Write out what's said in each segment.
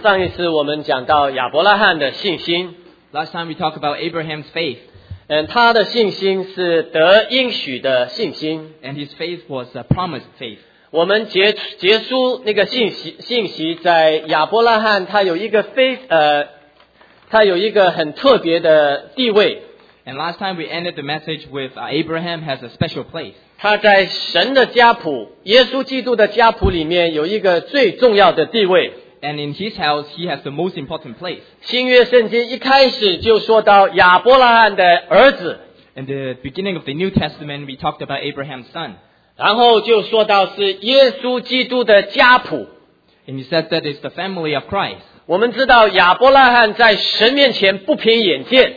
上一次我们讲到亚伯拉罕的信心， Last time we talked about Abraham's faith, 他的信心是得应许的信心。 and his faith was a promised faith. 我们结束那个信息，在亚伯拉罕他有一个很特别的地位。 And last time we ended the message with Abraham has a special place. 他在神的家谱，耶稣基督的家谱里面有一个最重要的地位。 And in his house, he has the most important place. 新约圣经一开始就说到亚伯拉罕的儿子， In the beginning of the New Testament, we talked about Abraham's son. 然后就说到是耶稣基督的家谱。 And he said that it's the family of Christ. 我们知道亚伯拉罕在神面前不凭眼见，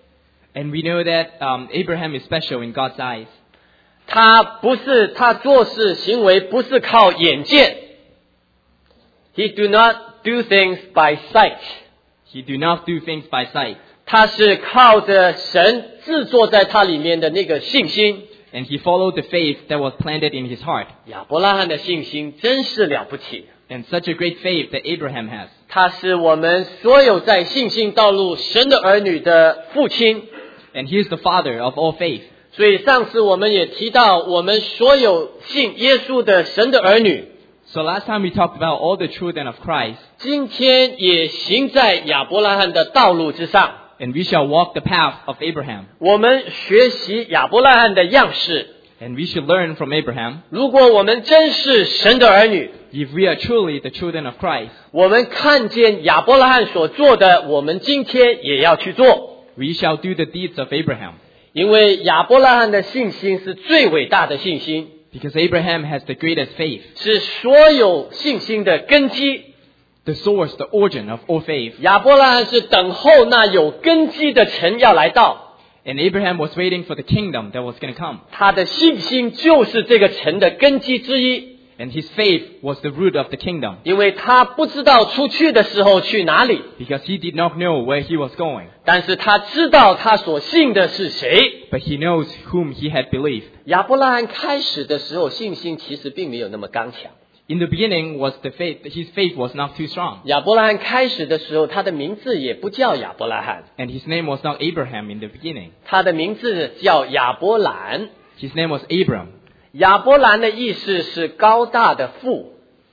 And we know that Abraham is special in God's eyes. 他做事行为不是靠眼见。He do not do things by sight. He do not do things by sight. 他是靠着神制作在他里面的那个信心。 And he followed the faith that was planted in his heart. 亚伯拉罕的信心真是了不起， And such a great faith that Abraham has. 他是我们所有在信心道路神的儿女的父亲。 And he is the father of all faith. 所以上次我们也提到，我们所有信耶稣的神的儿女， So last time we talked about all the children of Christ. 今天也行在亚伯拉罕的道路之上。 And we shall walk the path of Abraham. 我们学习亚伯拉罕的样式。 And we should learn from Abraham. 如果我们真是神的儿女， If we are truly the children of Christ, 我们看见亚伯拉罕所做的，我们今天也要去做。 we shall do the deeds of Abraham. 因为亚伯拉罕的信心是最伟大的信心， Because Abraham has the greatest faith. 是所有信心的根基。 The source, the origin of all faith. 亚伯拉罕是等候那有根基的城要来到， And Abraham was waiting for the kingdom that was going to come. 他的信心就是这个城的根基之一。 And his faith was the root of the kingdom. 因为他不知道出去的时候去哪里， Because he did not know where he was going. 但是他知道他所信的是谁。 But he knows whom he had believed. 亚伯拉罕开始的时候，信心其实并没有那么刚强。 In the beginning was the faith, his faith was not too strong. 亚伯拉罕开始的时候，他的名字也不叫亚伯拉罕， And his name was not Abraham in the beginning. 他的名字叫亚伯兰。 His name was Abram. 亚伯兰的意思是高大的父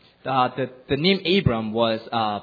The name Abram was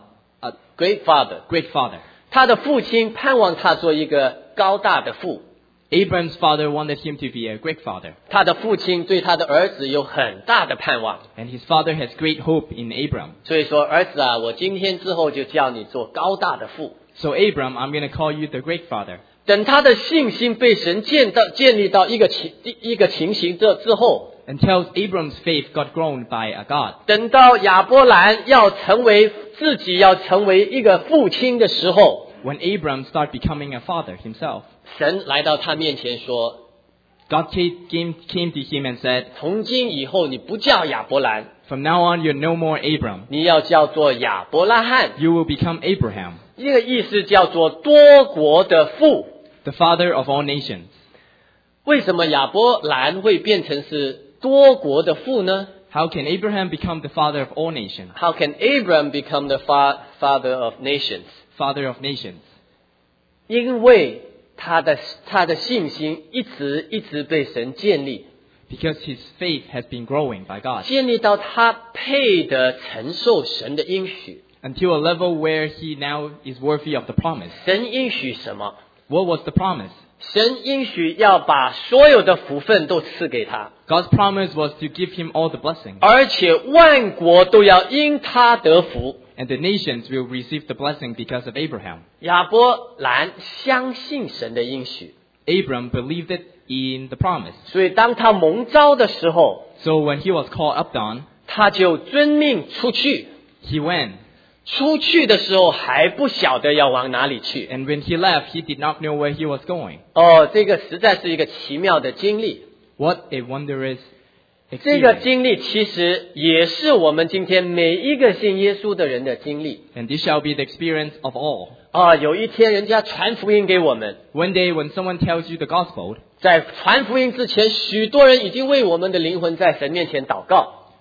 ，great father。 great father. 他的父亲盼望他做一个高大的父， Abram's father wanted him to be a great father. 他的父亲对他的儿子有很大的盼望， And his father has great hope in Abram. 所以说儿子啊，我今天之后就叫你做高大的父。 So Abram, I'm going to call you the great father. 等他的信心被神建立到一个情形之后， Until Abram's faith got grown by a God. 等到亚伯兰自己要成为一个父亲的时候， When Abram started becoming a father himself, 神来到他面前说， God came to him and said, 从今以后你不叫亚伯兰， From now on, you're no more Abram. 你要叫做亚伯拉罕。 You will become Abraham, 这个意思叫做多国的父。 the father of all nations. 为什么亚伯兰会变成是多国的父呢？ How can Abraham become the father of all nations? How can Abram become the father of nations? Father of nations. 因为他的信心一直被神建立， Because his faith has been growing by God. 建立到他配得承受神的应许。 Until a level where he now is worthy of the promise. 神应许什么？ What was the promise? 神应许要把所有的福分都赐给他， God's promise was to give him all the blessings. 而且万国都要因他得福。 And the nations will receive the blessing because of Abraham. 亚伯兰相信神的应许， Abram believed it in the promise. 所以当他蒙召的时候， So when he was called up on, 他就遵命出去。 he went. 出去的时候还不晓得要往哪里去。 And when he left, he did not know where he was going. 这个实在是一个奇妙的经历。 What a wondrous 这个 experience. 经历其实也是我们今天每一个信耶稣的人的经历。 And this shall be the experience of all. 有一天人家传福音给我们， One day when someone tells you the gospel, 在传福音之前，许多人已经为我们的灵魂在神面前祷告。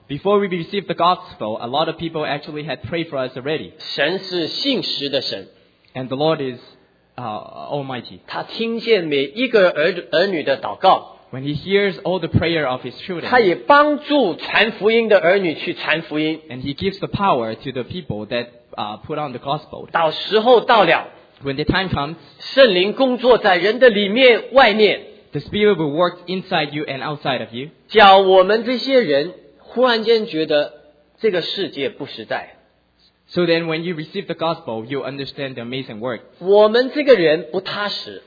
Before we received the gospel, a lot of people actually had prayed for us already. 神是信实的神， And the Lord is Almighty. 他听见每一个儿女的祷告， When He hears all the prayer of His 他 children, 也帮助传福音的儿女去传福音。 and He gives the power to the people that put on the gospel. 到时候到了， When the time comes, 圣灵工作在人的里面、外面， the Spirit will work inside you and outside of you. 叫我们这些人忽然间觉得这个世界不实在。 So then when you receive the gospel, you understand the amazing work. 我们这个人不踏实，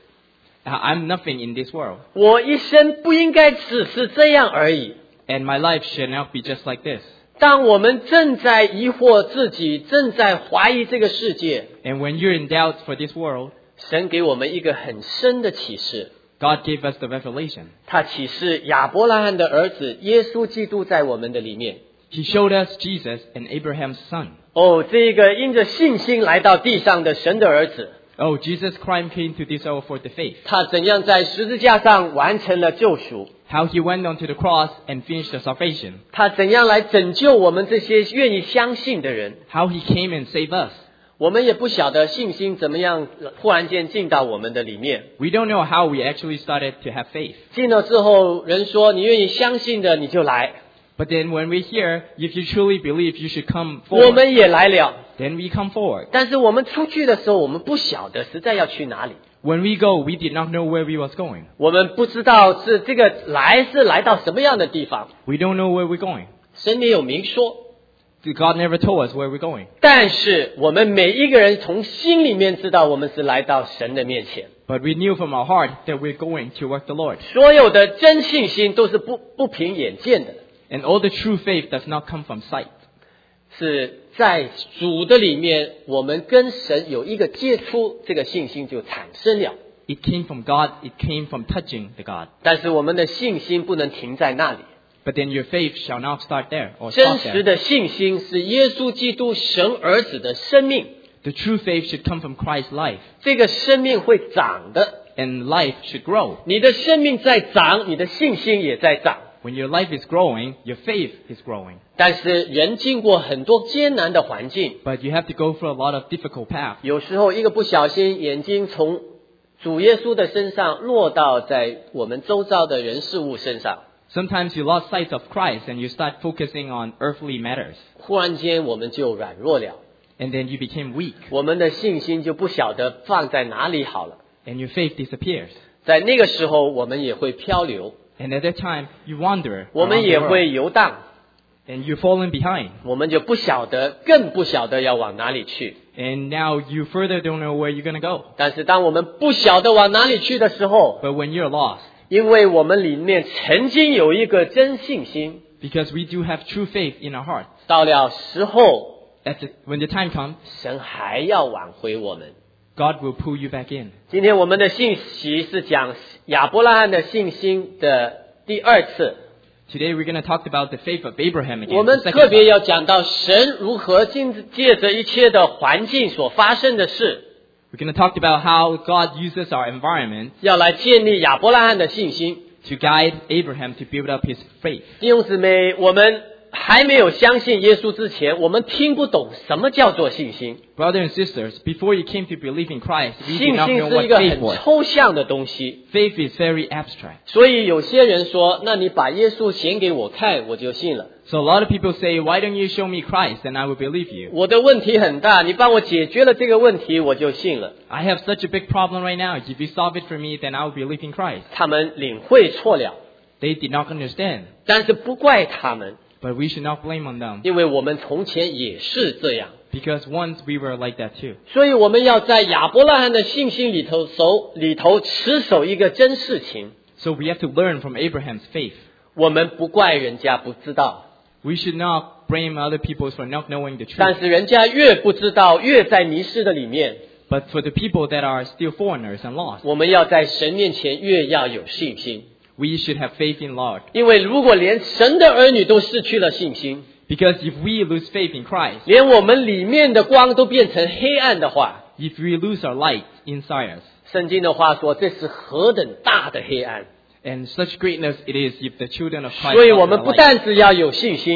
I'm nothing in this world, 我一生不应该只是这样而已。 and my life should not be just like this. 当我们正在疑惑自己，正在怀疑这个世界， And when you're in doubt for this world, 神给我们一个很深的启示。 God gave us the revelation. 他启示亚伯拉罕的儿子耶稣基督在我们的里面。 He showed us Jesus and Abraham's son. 哦，这个因着信心来到地上的神的儿子， Oh, Jesus Christ came to this earth for the faith. 他怎样在十字架上完成了救赎？ How He went onto the cross and finished the salvation. 他怎样来拯救我们这些愿意相信的人？ How He came and saved us. 我们也不晓得信心怎么样忽然间进到我们的里面。 We don't know how we actually started to have faith. 进了之后，人说你愿意相信的你就来， But then when we hear, if you truly believe, you should come 我 forward. 们也来了。 Then we come forward. 但是我们出去的时候，我们不晓得实在要去哪里， When we go, we did not know where we was going. 我们不知道是这个是来到什么样的地方。 We don't know where we're going. 神也有明说， God never told us where we're going. 但是我们每一个人从心里面知道，我们是来到神的面前。 But we knew from our heart that we're going to work the Lord. 所有的真信心都是不凭眼见的， And all the true faith does not come from sight. 是在主的里面，我们跟神有一个接触，这个信心就产生了。 It came from God. It came from touching the God. 但是我们的信心不能停在那里， But then your faith shall not start there or 真 stop 实 there. 的信心是耶稣基督神儿子的生命， The true faith should come from Christ's life. 这个生命会长的。 And life should grow. 你的生命在长，你的信心也在长。 When your life is growing, your faith is growing. 但是人经过很多艰难的环境， But you have to go through a lot of difficult paths. 有时候一个不小心，眼睛从主耶稣的身上落到在我们周遭的人事物身上， Sometimes you lost sight of Christ and you start focusing on earthly matters. 忽然间我们就软弱了， And then you became weak. 我们的信心就不晓得放在哪里好了。 And your faith disappears. 在那个时候，我们也会漂流， And at that time, you wander 我 around 们 the 也会 world. 游荡， And you're falling behind. 我们就不晓得，更不晓得要往哪里去。 And now you further don't know where you're going to go. 但是当我们不晓得往哪里去的时候， But when you're lost, 因为我们里面曾经有一个真信心， because we do have true faith in our hearts, 到了时候， when the time comes, 神还要挽回我们。 God will pull you back in. 今天我们的信息是讲亚伯拉罕的信心的第二次， Today we're going to talk about the faith of Abraham again. 我们 the second 特别 time. 要讲到神如何借着一切的环境所发生的事， We're going to talk about how God uses our environment 要来建立亚伯拉罕的信心。 to guide Abraham to build up his faith. 弟兄姊妹，我们还没有相信耶稣之前，我们听不懂什么叫做信心。 Brothers and sisters, before you came to believe in Christ, we 信 did not 心 know 是 what 一个 faith 很 was. 抽象的东西， Faith is very abstract. 所以有些人说，那你把耶稣显给我看，我就信了。 So a lot of people say, why don't you show me Christ and I will believe you? 我的问题很大，你帮我解决了这个问题，我就信了。 I have such a big problem right now. If you solve it for me, then I will believe in Christ. 他们领会错了， They did not understand. 但是不怪他们， But we should not blame on them. 因为我们从前也是这样。 Because once we were like that too. 所以我们要在亚伯拉罕的信心里头持守一个真事情。 So we have to learn from Abraham's faith. 我们不怪人家不知道， We should not blame other people for not knowing the 但 truth. 是人家越不知道，越在迷失的里面。 But for the people that are still foreigners and lost, 我们要在神面前越要有信心， we should have faith in Lord. 因为如果连神的儿女都失去了信心， Because if we lose faith in Christ, 连我们里面的光都变成黑暗的话， if we lose our light inside us, 圣经的话说，这是何等大的黑暗！ and such greatness it is if the children of Christ 所以 lost 我们 their 不 light. 但是要有信心，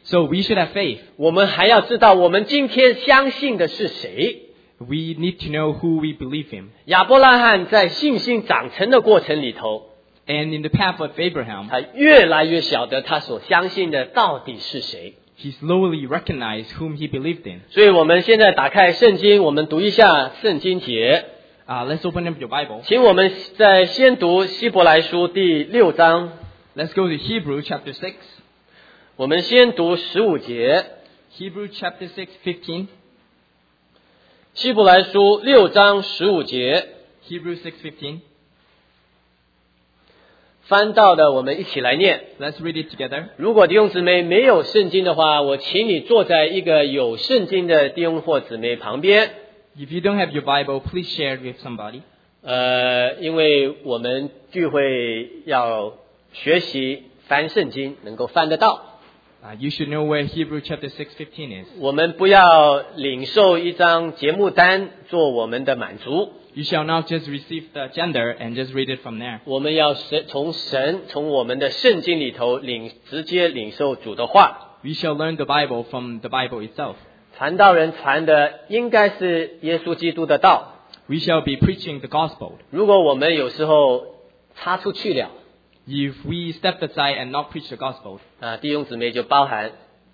So we should have faith. 我们还要知道我们今天相信的是谁。 We need to know who we believe in. 亚伯拉罕在信心长成的过程里头， And in the path of Abraham, 他越来越晓得他所相信的到底是谁。 he slowly recognized whom he believed in. 所以我们现在打开圣经，我们读一下圣经节。 Let's open up your Bible. 请我们先读希伯来书第6章， Let's go to Hebrew chapter 6. 我们先读15节。 Hebrew chapter 6, 15. 希伯来书6章15节， Hebrew 6:15. 翻到的我们一起来念。 Let's read it together. 如果弟兄姊妹没有圣经的话，我请你坐在一个有圣经的弟兄或姊妹旁边。 If you don't have your Bible, please share it with somebody. 因为我们聚会要学习翻圣经，能够翻得到。 You should know where Hebrew chapter 6:15 is. 我们不要领受一张节目单做我们的满足， You shall not just receive the agenda and just read it from there. 我们要从我们的圣经里头直接领受主的话。 We shall learn the Bible from the Bible itself. 传道人传的应该是耶稣基督的道。 We shall be preaching the gospel. 如果我们有时候插出去了， If we step aside and not preach the gospel, 弟兄姊妹就包含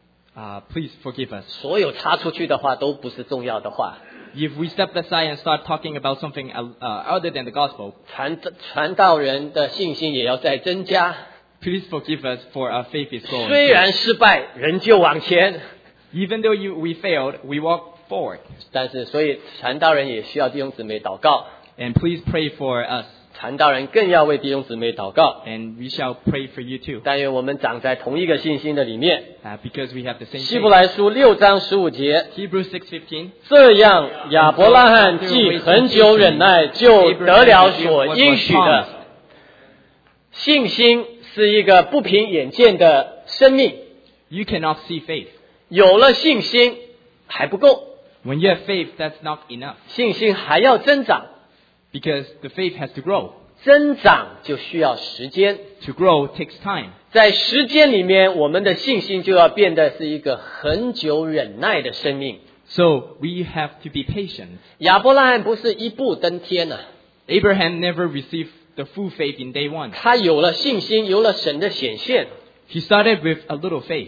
please forgive us. 所有插出去的话都不是重要的话。 If we step aside and start talking about something other than the gospel, 传道人的信心也要再增加。 please forgive us for our faith is growing. 虽然失败，仍旧往前。 Even though we failed, we walk forward. 但是，所以传道人也需要弟兄姊妹祷告， And please pray for us. 传道人更要为弟兄姊妹祷告。 And we shall pray for you too. 但愿我们长在同一个信心的里面。 Because we have the same 希伯 faith. 来书6章15节， Hebrews 6:15. 这样亚伯拉罕既恒久忍耐，就得了所应许的。信心是一个不凭眼见的生命， You cannot see faith. 有了信心还不够， When you have faith, that's not enough. 信心还要增长， Because the faith has to grow. 增长就需要时间。 To grow takes time. 在时间里面，我们的信心就要变得是一个恒久忍耐的生命。 So we have to be patient. 亚伯拉罕不是一步登天啊， Abraham never received the full faith in day one. 他有了信心，有了神的显现。 He started with a little faith.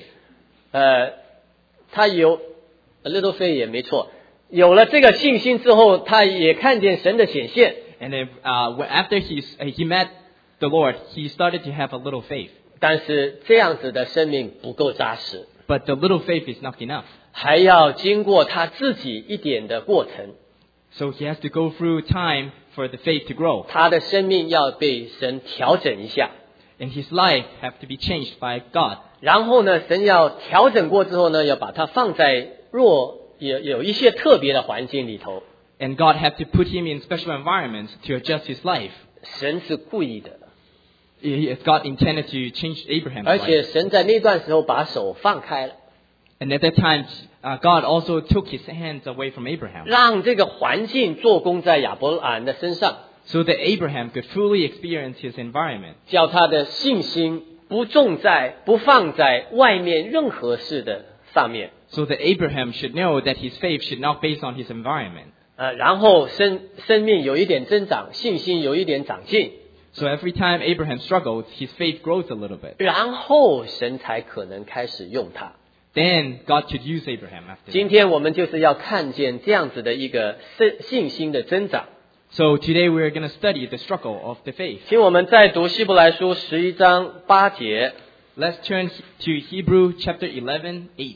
他有 a little faith 也没错，有了这个信心之后，他也看见神的显现。 And then, after he met the Lord, he started to have a little faith. 但是这样子的生命不够扎实， But the little faith is not enough. 还要经过他自己一点的过程。 So he has to go through time for the faith to grow. 他的生命要被神调整一下， And his life have to be changed by God. 然后呢，神要调整过之后呢，要把它放在有一些特别的环境里头。 And God had to put him in special environments to adjust his life. 神是故意的， God intended to change Abraham's 而且 life. 神在那段时候把手放开了， And at that time, God also took his hands away from Abraham. 让这个环境做工在亚伯拉罕的身上， So that Abraham could fully experience his environment. 叫他的信心不放在外面任何事的上面。 So that Abraham should know that his faith should not be based on his environment. 然后生命有一点增长，信心有一点长进， So every time Abraham struggles, his faith grows a little bit. 然后神才可能开始用他。 Then God could use Abraham after 今 that. 天我们就是要看见这样子的一个信心的增长。 So today we're going to study the struggle of the faith. 请我们再读希伯来书11章8节。 Let's turn to Hebrew chapter 11:8.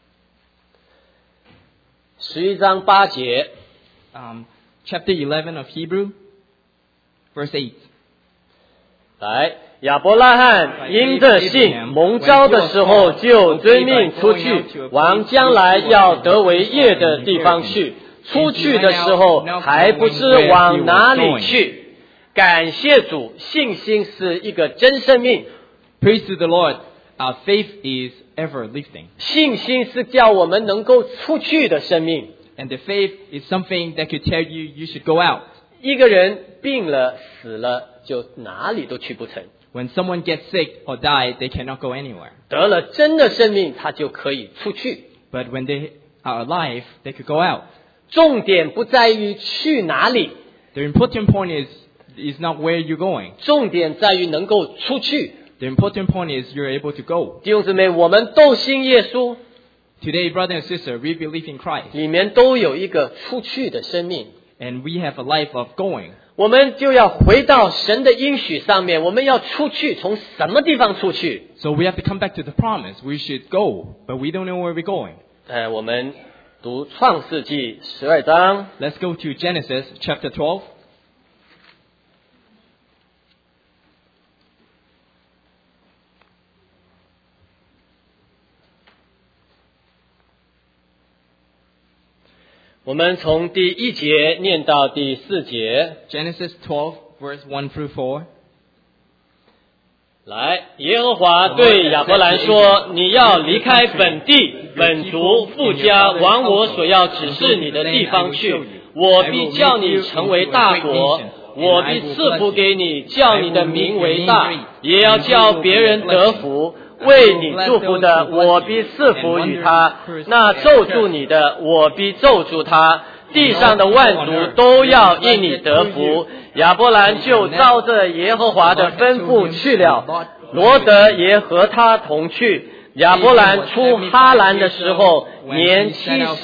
11章8节， Chapter 11 of Hebrew, verse 8. 来，亚伯拉罕因着信蒙召的时候，就遵命出去，往将来要得为业的地方去。出去的时候，还不知往哪里去。感谢主，信心是一个真生命。 Praise to the Lord. Our faith is ever lifting. 信心是叫我们能够出去的生命。 And the faith is something that could tell you should go out. 一个人病了、死了，就哪里都去不成。 When someone gets sick or die, they cannot go anywhere. 得了真的生命，他就可以出去。 But when they are alive, they could go out. 重点不在于去哪里， The important point is not where you're going. 重点在于能够出去。 The important point is you're able to go. 弟兄姊妹，我们都信耶稣， Today, brother and sister, we believe in Christ. 里面都有一个出去的生命。 And we have a life of going. 我们就要回到神的应许上面，我们要出去，从什么地方出去？ So we have to come back to the promise. We should go, but we don't know where we're going. 我们读创世纪12章。 Let's go to Genesis chapter 12. 我们从第1节念到第4节。 Genesis 12, verse 1 through 4. 来，耶和华对亚伯兰说：“你要离开本地、本族、父家，往我所要指示你的地方去。我必叫你成为大国，我必赐福给你，叫你的名为大，也要叫别人得福。为你祝福的，我必赐福于他；那咒诅你的，我必咒诅他。地上的万族都要因你得福。”亚伯兰就照着耶和华的吩咐去了，罗得也和他同去。亚伯兰出哈兰的时候年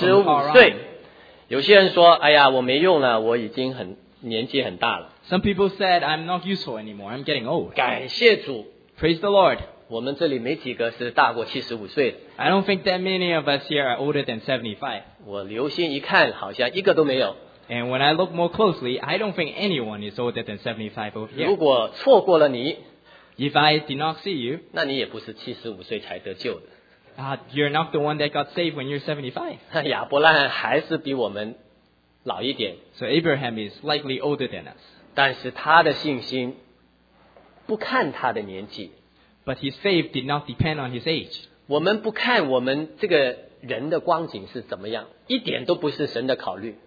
75岁。有些人说：“哎呀，我没用了，我已经年纪很大了。” Some people said, I'm not useful anymore. I'm getting old. 感谢主， Praise the Lord. 我们这里没几个是大过75岁的。 I don't think that many of us here are older than 75. 我留心一看，好像一个都没有。 And when I look more closely, I don't think anyone is older than 75 over 如 here. 果错过了你， If I did not see you, 那你也不是75岁才得救的。 you're not the one that got saved when you're 75. 亚伯兰还是比我们老一点， So Abraham is likely older than us. 但是他的信心不看他的年纪。 But his faith did not depend on his age. 我们不看我们这个人的光景是怎么样，一点都不是神的考虑。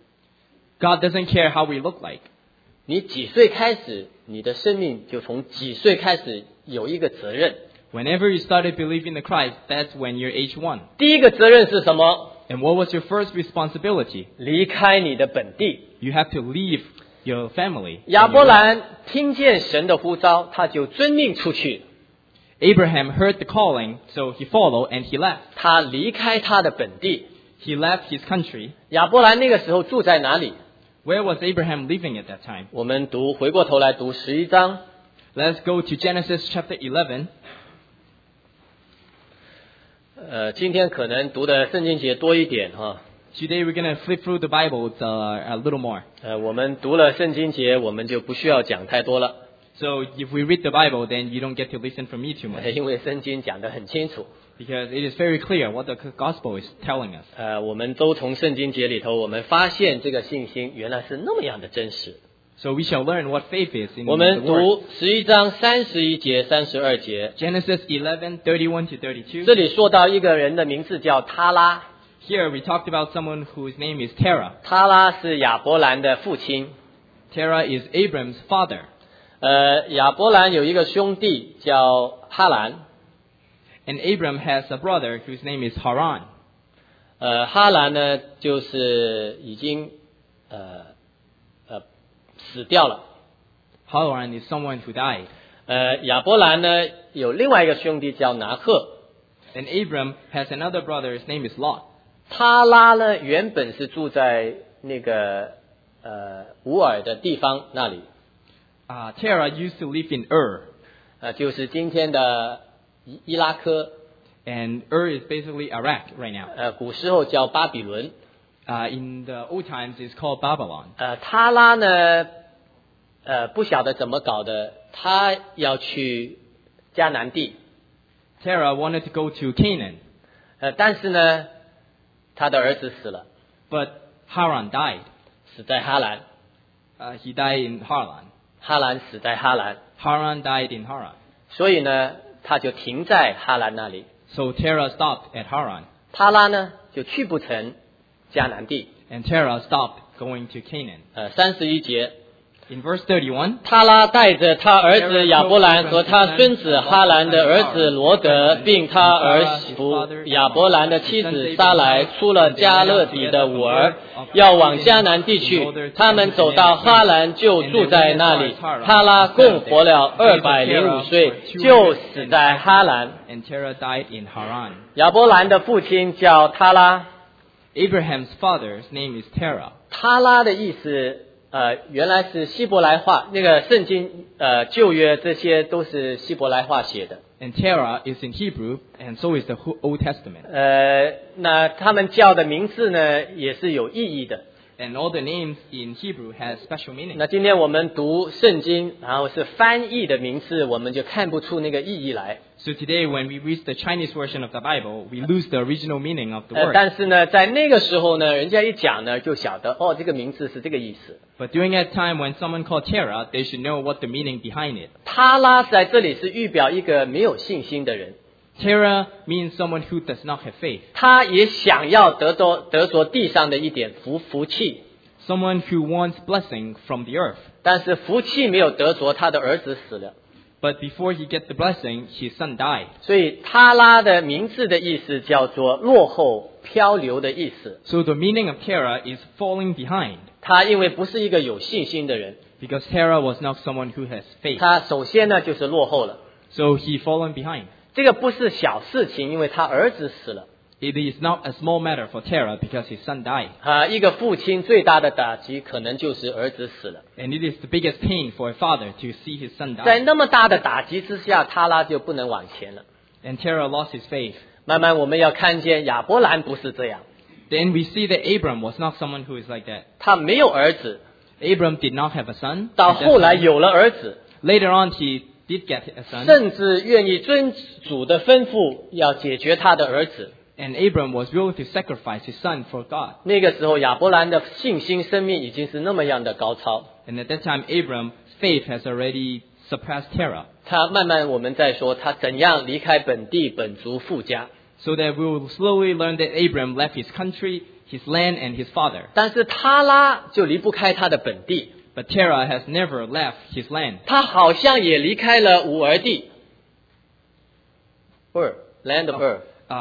God doesn't care how we look like. 你几岁开始，你的生命就从几岁开始有一个责任。 Whenever you started believing in Christ, that's when you're age 1. 第一个责任是什么？ And what was your first responsibility? 离开你的本地。 You have to leave your family. 亚伯兰听见神的呼召，他就遵命出去。 Abraham heard the calling, so he followed and he left. 他离开他的本地。 He left his country. 亚伯兰那个时候住在哪里？ Where was Abraham living at that time? 我们回过头来读11章。 Let's go to Genesis chapter 11. 今天可能读的圣经节多一点哈。 Today we're going to flip through the Bible a little more. 我们读了圣经节，我们就不需要讲太多了， So if we read the Bible, then you don't get to listen from me too much. 因为圣经讲得很清楚。 Because it is very clear what the gospel is telling us. 我们都从圣经节里头，我们发现这个信心原来是那么样的真实。 So we shall learn what faith is in 我 the 们 word. 读11章31节、32节， Genesis 11, 31 to 32. 这里说到一个人的名字叫他拉， Here we talked about someone whose name is Terah. 他拉是亚伯兰的父亲。 Terah is Abram's father. 亚伯兰有一个兄弟叫哈兰， And Abram has a brother whose name is Haran. 哈兰呢就是已经死掉了。 Haran is someone who died. 亚伯兰呢有另外一个兄弟叫拿赫。 And Abram has another brother, his name is Lot. 他拉呢原本是住在那个乌尔的地方那里， Terah used to live in Ur. 就是今天的伊拉克， And Ur is basically Iraq right now. 古时候叫巴比伦。 In the old times, it's called Babylon. 他拉呢不晓得怎么搞的，他要去迦南地， Terah wanted to go to Canaan, 但是呢他的儿子死了， but Haran died. 死在哈兰， He died in Haran. 哈兰死在哈兰， Haran died in Haran. 所以呢他就停在哈兰那里。 So Terah stopped at Haran. 他拉呢就去不成迦南地。 And Terah stopped going to Canaan. 31节， In verse 31, 他拉带着他儿子亚伯兰和他孙子哈兰的儿子罗德，并他儿媳亚伯兰的妻子撒来，出了加勒底的吾尔，要往迦南地去。他们走到哈兰，就住在那里。他拉共活了205岁，就死在哈兰。 and Terah died in Haran. 亚伯兰的父亲叫他拉， Abraham's father's name is Terah. 他拉的意思原来是希伯来话，那个圣经旧约这些都是希伯来话写的。 And Terah is in Hebrew, and so is the Old Testament. 那他们叫的名字呢也是有意义的。 And all the names in Hebrew have special meaning. 那今天我们读圣经，然后是翻译的名字，我们就看不出那个意义来。 So today when we read the Chinese version of the Bible, we lose the original meaning of the word. 但是呢，在那个时候呢，人家一讲呢，就晓得这个名字是这个意思。 But during that time when someone called Terah, they should know what the meaning behind it. 他拉在这里是预表一个没有信心的人， Terah means someone who does not have faith. 他也想要得着地上的一点福气， Someone who wants blessing from the earth. 但是福气没有得着，他的儿子死了。 But before he gets the blessing, his son died. 所以他拉的名字的意思叫做落后、漂流的意思。 So the meaning of Terah is falling behind. 他因为不是一个有信心的人， Because Terah was not someone who has faith. 他首先呢就是落后了。 So he fallen behind. 这个不是小事情，因为他儿子死了。 It is not a small matter for Terah because his son died. 一个父亲最大的打击可能就是儿子死了。 And it is the biggest pain for a father to see his son 在 die. 那么大的打击之下，他拉就不能往前了。 And Terah lost his faith. 慢慢我们要看见亚伯兰不是这样， Then we see that Abram was not someone who is like that. 他没有儿子， Abram did not have a son. 到后来有了儿子， Later on he did get a son. 甚至愿意遵主的吩咐，要解决他的儿子。 And Abram was willing to sacrifice his son for God. 那个时候，亚伯兰的信心生命已经是那么样的高超。 And at that time, Abram's faith has already surpassed Terah. 他慢慢我们再说他怎样离开本地本族父家， So that we will slowly learn that Abram left his country, his land, and his father. 但是他拉就离不开他的本地， But Terah has never left his land. 他好像也离开了吾尔地，land of Ur。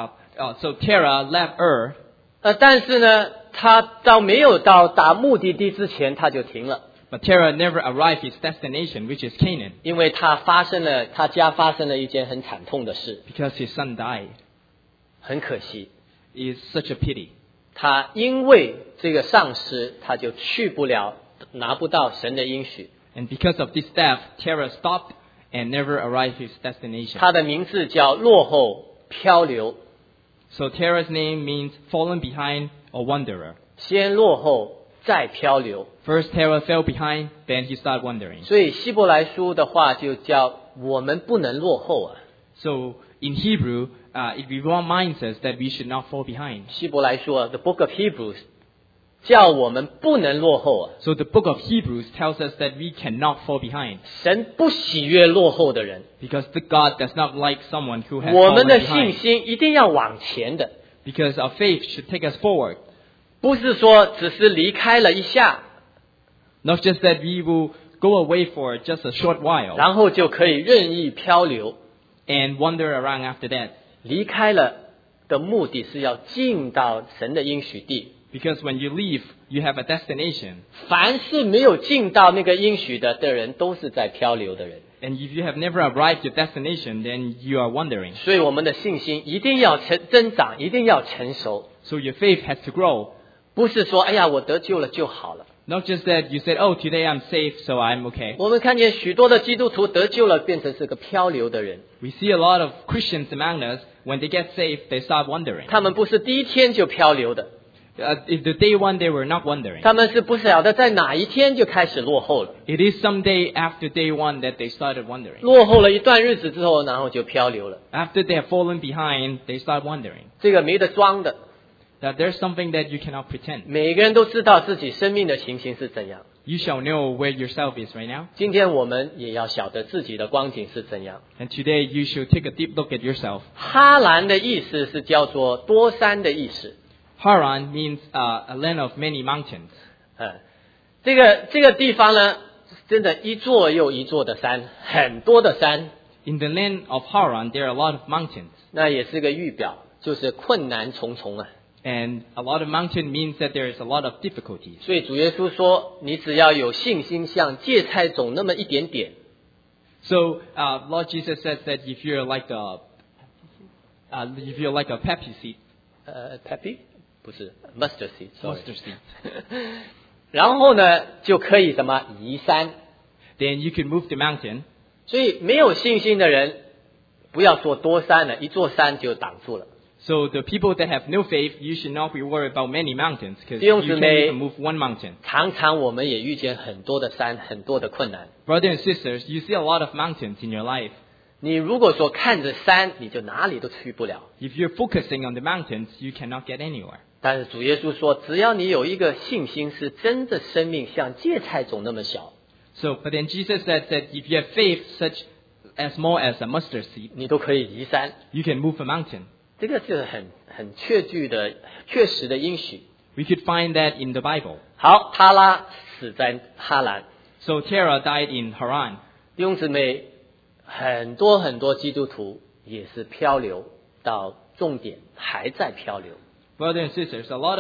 So Terah left Ur, 但是呢，他到没有到达目的地之前，他就停了， but Terah never arrived his destination, which is Canaan, 因为他家发生了一件很惨痛的事， because his son died. 很可惜， It is such a pity. 他因为这个丧失，他就去不了，拿不到神的应许。 And because of this death, Terah stopped and never arrived his destination. 他的名字叫落后漂流， So Terah's name means fallen behind or wanderer. 先落后再漂流。 First Terah fell behind, then he started wandering. 所以希伯来书的话就叫我们不能落后啊。 So in Hebrew, it reminds us that we should not fall behind. 希伯来书The Book of Hebrews 叫我们不能落后啊。 So the book of Hebrews tells us that we cannot fall behind 神不喜悦落后的人， because the God does not like someone who has 我们 fallen 的信 behind. 心一定要往前的， Because our faith should take us forward. 不是说只是离开了一下， Not just that we will go away for just a short while 然后就可以任意漂流。 and wander around after that. 离开了的目的是要进到神的应许地。 Because when you leave, you have a destination. 凡是没有进到那个应许的人，都是在漂流的人。 And if you have never arrived your destination, then you are wandering. 所以我们的信心一定要增长，一定要成熟。 So your faith has to grow. 不是说哎呀我得救了就好了。 Not just that you said, oh, today I'm safe, so I'm okay. 我们看见许多的基督徒得救了，变成是个漂流的人。 We see a lot of Christians among us, when they get saved, they start wandering. 他们不是第一天就漂流的， If the day one, they were not wandering. 他们是不晓得在哪一天就开始落后了。 It is someday after day one that they started wandering. 落后了一段日子之后，然后就漂流了。 After they have fallen behind, they start wandering. 这个没得装的， That there's something that you cannot pretend. 每个人都知道自己生命的情形是怎样。 You shall know where yourself is right now. 今天我们也要晓得自己的光景是怎样。 And today you should take a deep look at yourself. 哈兰的意思是叫做多山的意思。 Haran means a land of many mountains. 这个地方呢， 真的一座又一座的山，很多的山， In the land of Haran, there are a lot of mountains. 那也是个预表，就是困难重重啊。 And a lot of mountain means that there is a lot of difficulties. 所以主耶稣说，你只要有信心，像芥菜种那么一点点， So Lord Jesus says that if you're like a poppy seed, peppy 不是 mustard seed，sorry， mustard seed, 然后呢就可以什么移山。 then you can move the mountain. 所以没有信心的人，不要说多山了，一座山就挡住了。 So the people that have no faith, you should not be worried about many mountains because 弟 you 兄姊 can 妹 even move one mountain. 常常我们也遇见很多的山，很多的困难。 Brothers and sisters, you see a lot of mountains in your life. 你如果说看着山，你就哪里都去不了。 If you're focusing on the mountains, you cannot get anywhere. 但是主耶稣说，只要你有一个信心，是真的生命像芥菜种那么小， So, but then Jesus said that if you have faith such as small as a mustard seed, 你都可以移山。 you can move a mountain. 这个是很确实的应许。 We could find that in the Bible. 好，他拉死在哈兰。 So Terah died in Haran. 弟兄姊妹，很多基督徒也是漂流到终点，还在漂流。 Brothers and sisters, a lot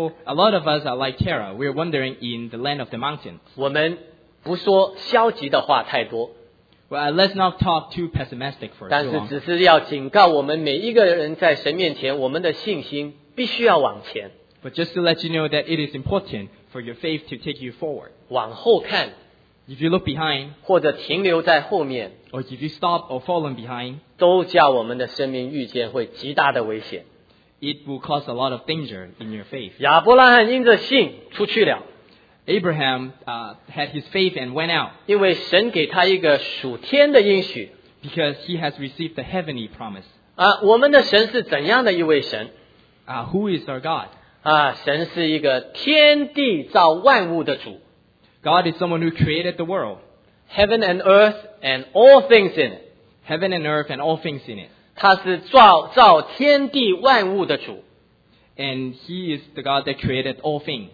of us are like Terah. We're wandering in the land of the mountains. 我们不说消极的话太多， Well, let's not talk too pessimistic for 但 too 是 long. 只是要警告我们每一个人，在神面前，我们的信心必须要往前， But just to let you know that it is important for your faith to take you forward. 往后看， If you look behind, 或者停留在后面， or if you stop or fallen behind, 都叫我们的生命遇见会极大的危险。 it will cause a lot of danger in your faith. 亚伯拉罕因着信出去了， Abraham had his faith and went out 因为神给他一个属天的应许。 because he has received the heavenly promise. 我们的神是怎样的一位神？ Who is our God? 神是一个天地造万物的主 God is someone who created the world, ，Heaven and earth and all things in it。 heaven and earth and all things in it. 他是造天地万物的主 And he is the God that created all things.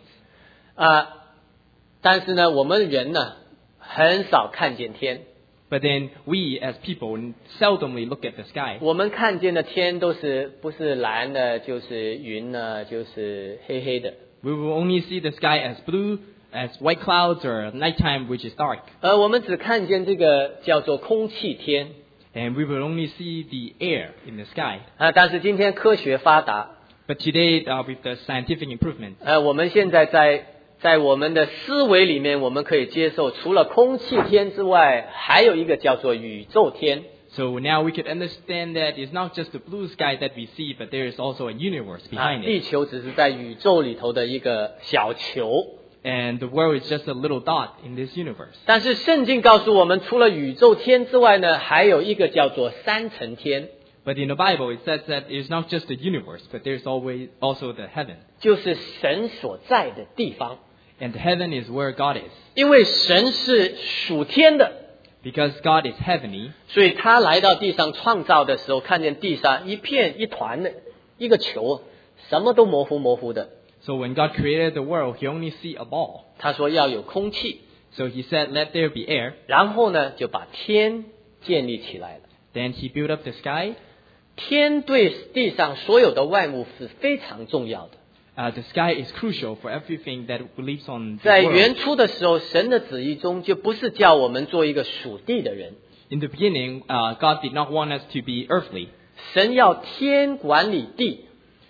但是呢，我们人呢很少看见天， But then we as people seldomly look at the sky. 我们看见的天都是不是蓝的，就是云呢，就是黑黑的。 We will only see the sky as blue, as white clouds, or nighttime which is dark. 我们只看见这个叫做空气天 And we will only see the air in the sky. 但是今天科学发达， But today, with the scientific improvement, 我们现在在我们的思维里面，我们可以接受除了空气天之外，还有一个叫做宇宙天。 so now we could understand that it's not just the blue sky that we see, but there is also a universe behind 地 it. 球只是在宇宙里头的一个小球， And the world is just a little dot in this universe. 但是圣经告诉我们，除了宇宙天之外呢，还有一个叫做三层天， But in the Bible, it says that it's not just the universe, but there's always also the heaven. 就是神所在的地方。 And the heaven is where God is. 因为神是属天的， Because God is heavenly, 所以他来到地上创造的时候，看见地上一片一团的一个球，什么都模糊的。 so when God created the world, he only see a ball. 他说要有空气， So he said, let there be air. 然后呢就把天建立起来了。 Then he built up the sky. 天对地上所有的万物是非常重要的。 The sky is crucial for everything that lives on the 在 world. 原初的时候，神的旨意中就不是叫我们做一个属地的人， In the beginning, God did not want us to be earthly. 神要天管理地，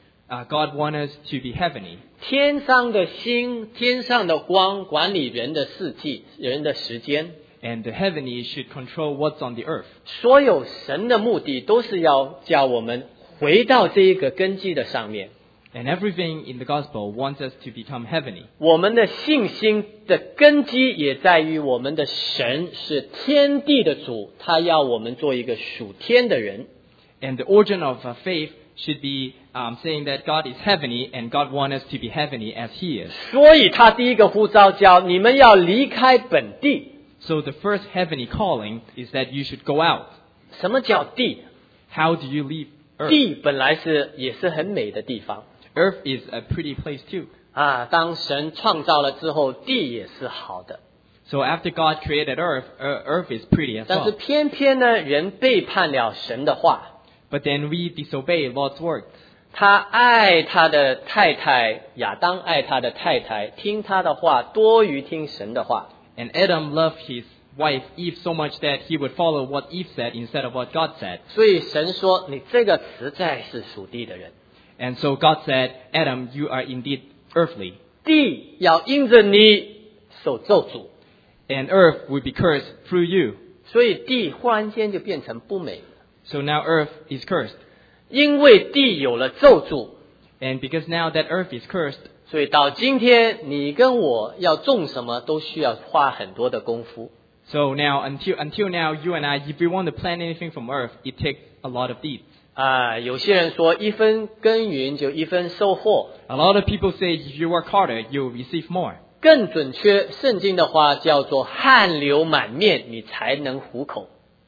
God wanted us to be heavenly. 天上的星、天上的光管理人的四季、人的时间。 And the heavenly should control what's on the earth. 所有神的目的都是要叫我们回到这一个根基的上面。 And everything in the gospel wants us to become heavenly. 我们的信心的根基也在于我们的神是天地的主，他要我们做一个属天的人。 And the origin of faith should be saying that God is heavenly and God wants us to be heavenly as he is. 所以他第一个呼召叫你们要离开本地。 So the first heavenly calling is that you should go out. 什么叫地？ How do you leave earth? 地本来也是很美的地方 Earth is a pretty place too. 当神创造了之后，地也是好的。 So after God created earth, earth is pretty as 但是 well. 偏偏呢，人背叛了神的话， But then we disobey Lord's word. 他爱他的太太，亚当爱他的太太，听他的话多于听神的话。 And Adam loved his wife Eve so much that he would follow what Eve said instead of what God said. 所以神说：“你这个实在是属地的人， And so God said, Adam, you are indeed earthly, 地要因着你受咒诅。 and earth will be cursed through you. ” 所以地忽然间就变成不美了， So now earth is cursed. 因为地有了咒诅， And because now that earth is cursed, 所以到今天你跟我要种什么都需要花很多的功夫。 so now until now, you and I, if we want to plant anything from earth, it takes a lot of deeds. 有些人说一分耕耘就一分收获， A lot of people say if you work harder, you'll receive more. 更准确，圣经的话叫做汗流满面，你才能糊口。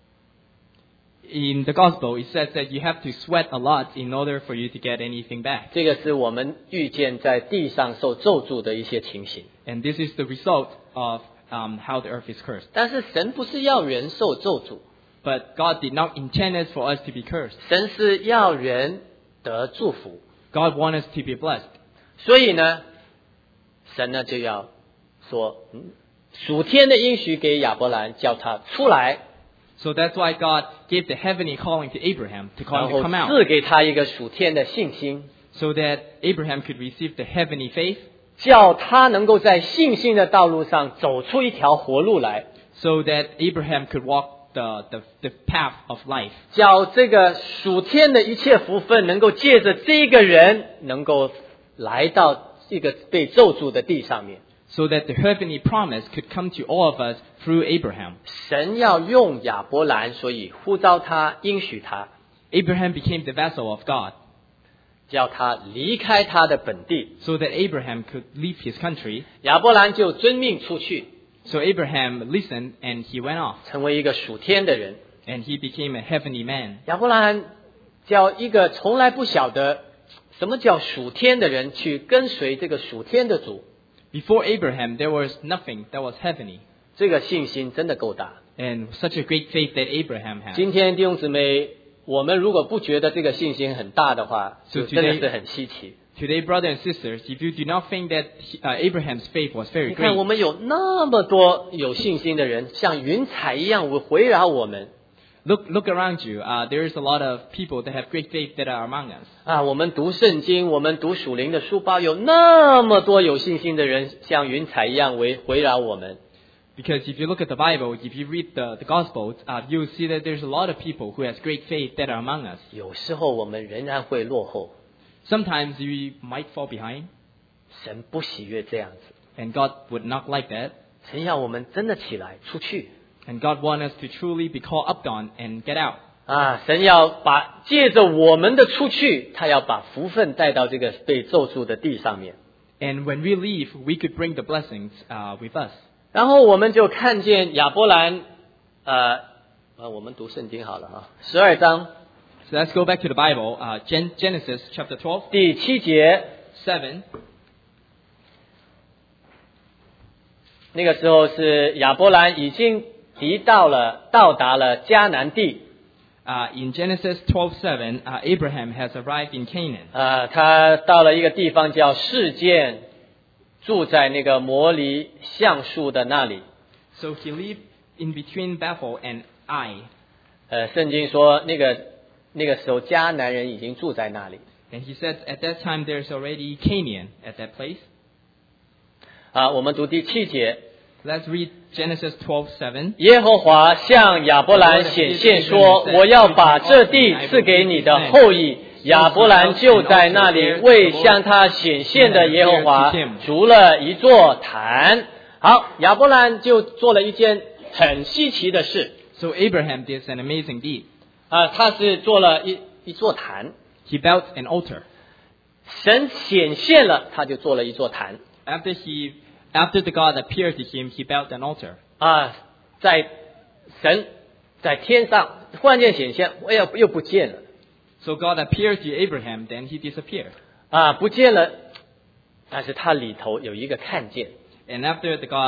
In the gospel, it says that you have to sweat a lot in order for you to get anything back. 这个是我们遇见在地上受咒诅的一些情形。 And this is the result of how the earth is cursed. 但是神不是要人受咒诅， But God did not intend it for us to be cursed. 神是要人得祝福。 God wants us to be blessed. 所以呢，神呢就要说，属天的应许给亚伯兰，叫他出来， So that's why God gave the heavenly calling to Abraham to 然 call him 后 to come out. 赐给他一个属天的信心， So that Abraham could receive the heavenly faith. 叫他能够在信心的道路上走出一条活路来， So that Abraham could walk the path of life. 叫这个属天的一切福分能够借着这个人，能够来到这个被咒诅的地上面。 So that the heavenly promise could come to all of us through Abraham. 神要用亚伯兰，所以呼召他，应许他， Abraham became the vessel of God. 叫他离开他的本地。 So that Abraham could leave his country. 亚伯兰就遵命出去， So Abraham listened and he went off. 成为一个属天的人。 And he became a heavenly man. 亚伯兰叫一个从来不晓得什么叫属天的人去跟随这个属天的主， Before Abraham, there was nothing that was heavenly. 这个信心真的够大。 And such a great faith that Abraham had. 今天弟兄姊妹，我们如果不觉得这个信心很大的话， So 就真的是很稀奇。 Today, brothers and sisters, if you do not think that Abraham's faith was very 你看， great, 我们有那么多有信心的人，像云彩一样围绕我们。 look around you. There is a lot of people that have great faith that are among us. 我们读圣经，我们读属灵的书包，有那么多有信心的人，像云彩一样围绕我们。 Because if you look at the Bible, if you read the Gospels, you'll see that there's a lot of people who has great faith that are among us. 有时候我们仍然会落后， Sometimes we might fall behind, 神不喜悦这样子， and God would not like that. 神要我们真的起来出去。 And God wants us to truly be called up on and get out. 神要借着我们的出去，他要把福分带到这个被咒诅的地上面。 And when we leave, we could bring the blessings with us. 然后我们就看见亚伯兰，我们读圣经好了12章 So let's go back to the Bible, Genesis chapter 12, 第7节， 7. 那个时候是亚伯兰已经到达了迦南地。 In Genesis 12:7, Abraham has arrived in Canaan. 他到了一个地方叫示剑，住在那个摩黎橡树的那里。 So he lived in between Bethel and Ai. 圣经说那个时候迦南人已经住在那里。 And he said at that time there's already Canaan at that place. 我们读第7节。 Let's read Genesis 12:7. 耶和华向亚伯兰显现说：“我要把这地赐给你的后裔。”亚伯兰就在那里为向他显现的耶和华筑了一座坛。好，亚伯兰就做了一件很稀奇的事。 So Abraham did an amazing deed. 他是做了一座坛。 He built an altar. 神显现了，他就做了一座坛。 After the God appeared to him, he built an altar. 神在天上忽然间显现，又不见了。 So God appeared to Abraham, then he disappeared. 不见了，但是他里头有一个看见。 And after the God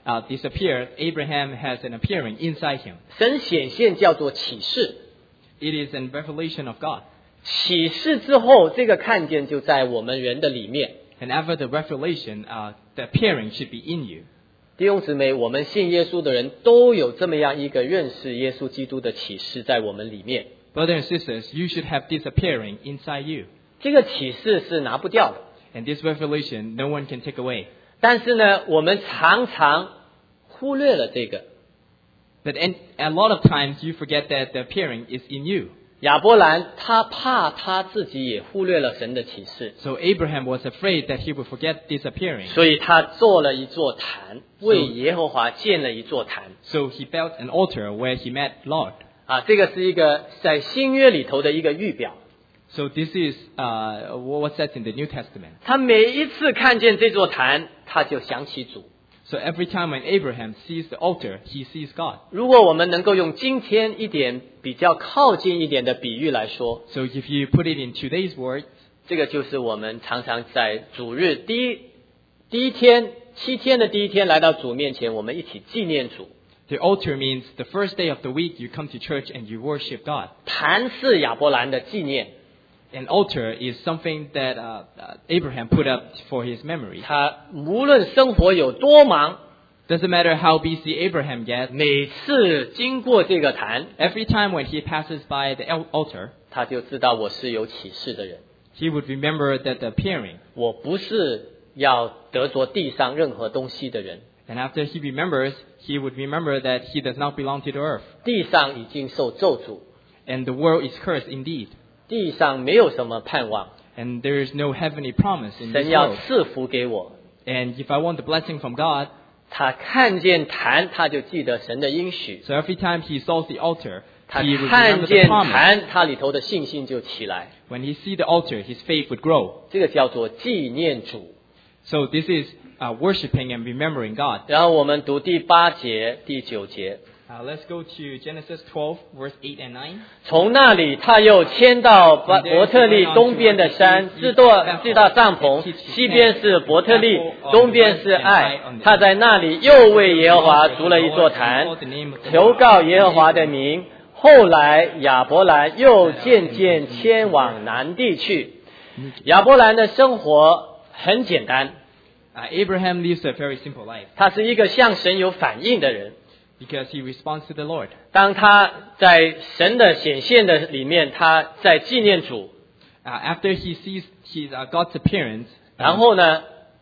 disappeared, Abraham has an appearing inside him. 神显现叫做启示， It is a revelation of God. 启示之后，这个看见就在我们人的里面。 And after the revelation, the appearing should be in you. 弟兄姊妹，我们信耶稣的人都有这么样一个认识耶稣基督的启示在我们里面。 Brothers and sisters, you should have this appearing inside you. 这个启示是拿不掉的， And this revelation, no one can take away. 但是呢，我们常常忽略了这个。 But a lot of times you forget that the appearing is in you. 亚伯兰他怕他自己也忽略了神的启示， So Abraham was afraid that he would forget this appearing. 所以他做了一座坛，为耶和华建了一座坛。 So he built an altar where he met Lord. 这个是一个在新约里头的一个预表。 So this is what's said in the New Testament. 他每一次看见这座坛，他就想起主。 So every time when Abraham sees the altar, he sees God. 如果我们能够用今天一点比较靠近一点的比喻来说， So if you put it in today's words, 这个就是我们常常在主日第一天7天的第一天来到主面前，我们一起纪念主。 the altar means the first day of the week you come to church and you worship God. 坛是亚伯兰的纪念， An altar is something that Abraham put up for his memory. 他无论生活有多忙， Doesn't matter how busy Abraham gets, 每次经过这个坛， every time when he passes by the altar, 他就知道我是有启示的人， he would remember that the appearing. 我不是要得着地上任何东西的人， And after he remembers, he would remember that he does not belong to the earth. 地上已经受咒诅， And the world is cursed indeed. 地上没有什么盼望， And there is no heavenly promise in this 神要 world. 赐福给我。 And if I want the blessing from God, 他看见坛，他就记得神的应许； so every time he saw the altar, 他 he would 看 remember the 见 promise. 坛，他里头的信心就起来。 When he see the altar, his faith would grow. 这个叫做纪念主。 So this is worshiping and remembering God. 然后我们读第8节、第9节。 Let's go to Genesis 12, verse 8 and 9. 从那里，他又迁到伯特利东边的山，制大帐篷，西边是伯特利，东边是爱。他在那里又为耶和华筑了一座坛，求告耶和华的名。后来亚伯兰又渐渐迁往南地去。亚伯兰的生活很简单， Abraham lives a very simple life 他是一个向神有反应的人。 because he responds to the Lord. 当他在神的显现的里面，他在纪念主。 After he sees God's appearance, 然后呢，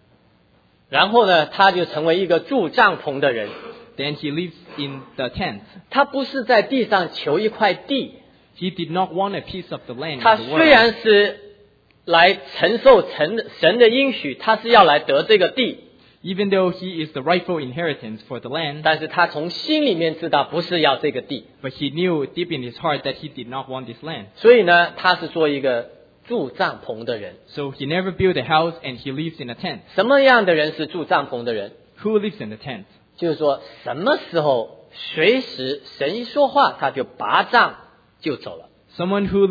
他就成为一个住帐篷的人。 then he lives in the tent. 他不是在地上求一块地， He did not want a piece of the land 他 in the 虽 world. 然是来承受神的应许，他是要来得这个地， Even though he is the rightful inheritance for the land, 但是他从心里面知道不是要这个地， but he knew deep in his heart that he did not want this land. 所以呢，他是做一个住帐篷的人。 So he never built a house and he lives in a tent. 什么样的人是住帐篷的人？ Who lives in the tent? 就是说，什么时候随时神一说话，他就拔帐就走了。 Someone who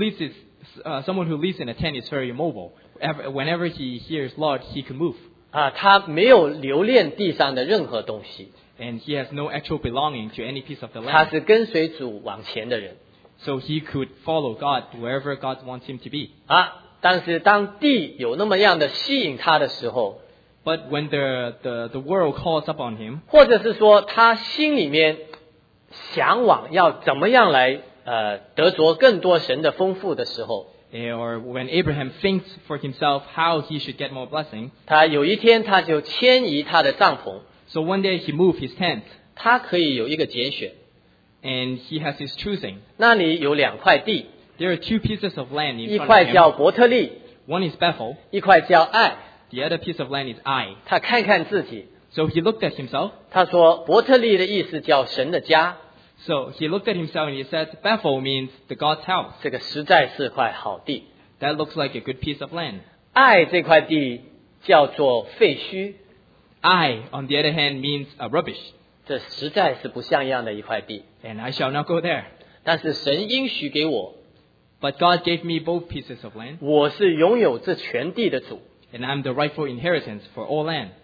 lives in a tent is very mobile. Whenever he hears Lord, he can move. 他没有留恋地上的任何东西， And he has no actual belonging to any piece of the 他 land. 是跟随主往前的人。 So he could follow God wherever God wants him to be. 但是当地有那么样的吸引他的时候， But when the world calls upon him, 或者是说他心里面向往要怎么样来得着更多神的丰富的时候， or when Abraham thinks for himself how he should get more blessing, 他有一天他就迁移他的帐篷， so one day he moved his tent 他可以有一个拣选， and he has his choosing. 那里有2块地， There are two pieces of land 一 in front 块 of him. 叫伯特利， One is Bethel, 一块叫爱。 the other piece of land is Ai. 他看看自己， So he looked at himself. 他说伯特利的意思叫神的家， So he looked at himself and he said, Bethel means the God's house. 这个实在是块好地。 That looks like a good piece of land. 爱这块地叫做废墟， Ai, on the other hand, means rubbish. 这实在是不像样的一块地。 And I shall not go there. 但是神应许给我， But God gave me both pieces of land, 我是拥有这全地的主。 and I'm the rightful inheritance for all land.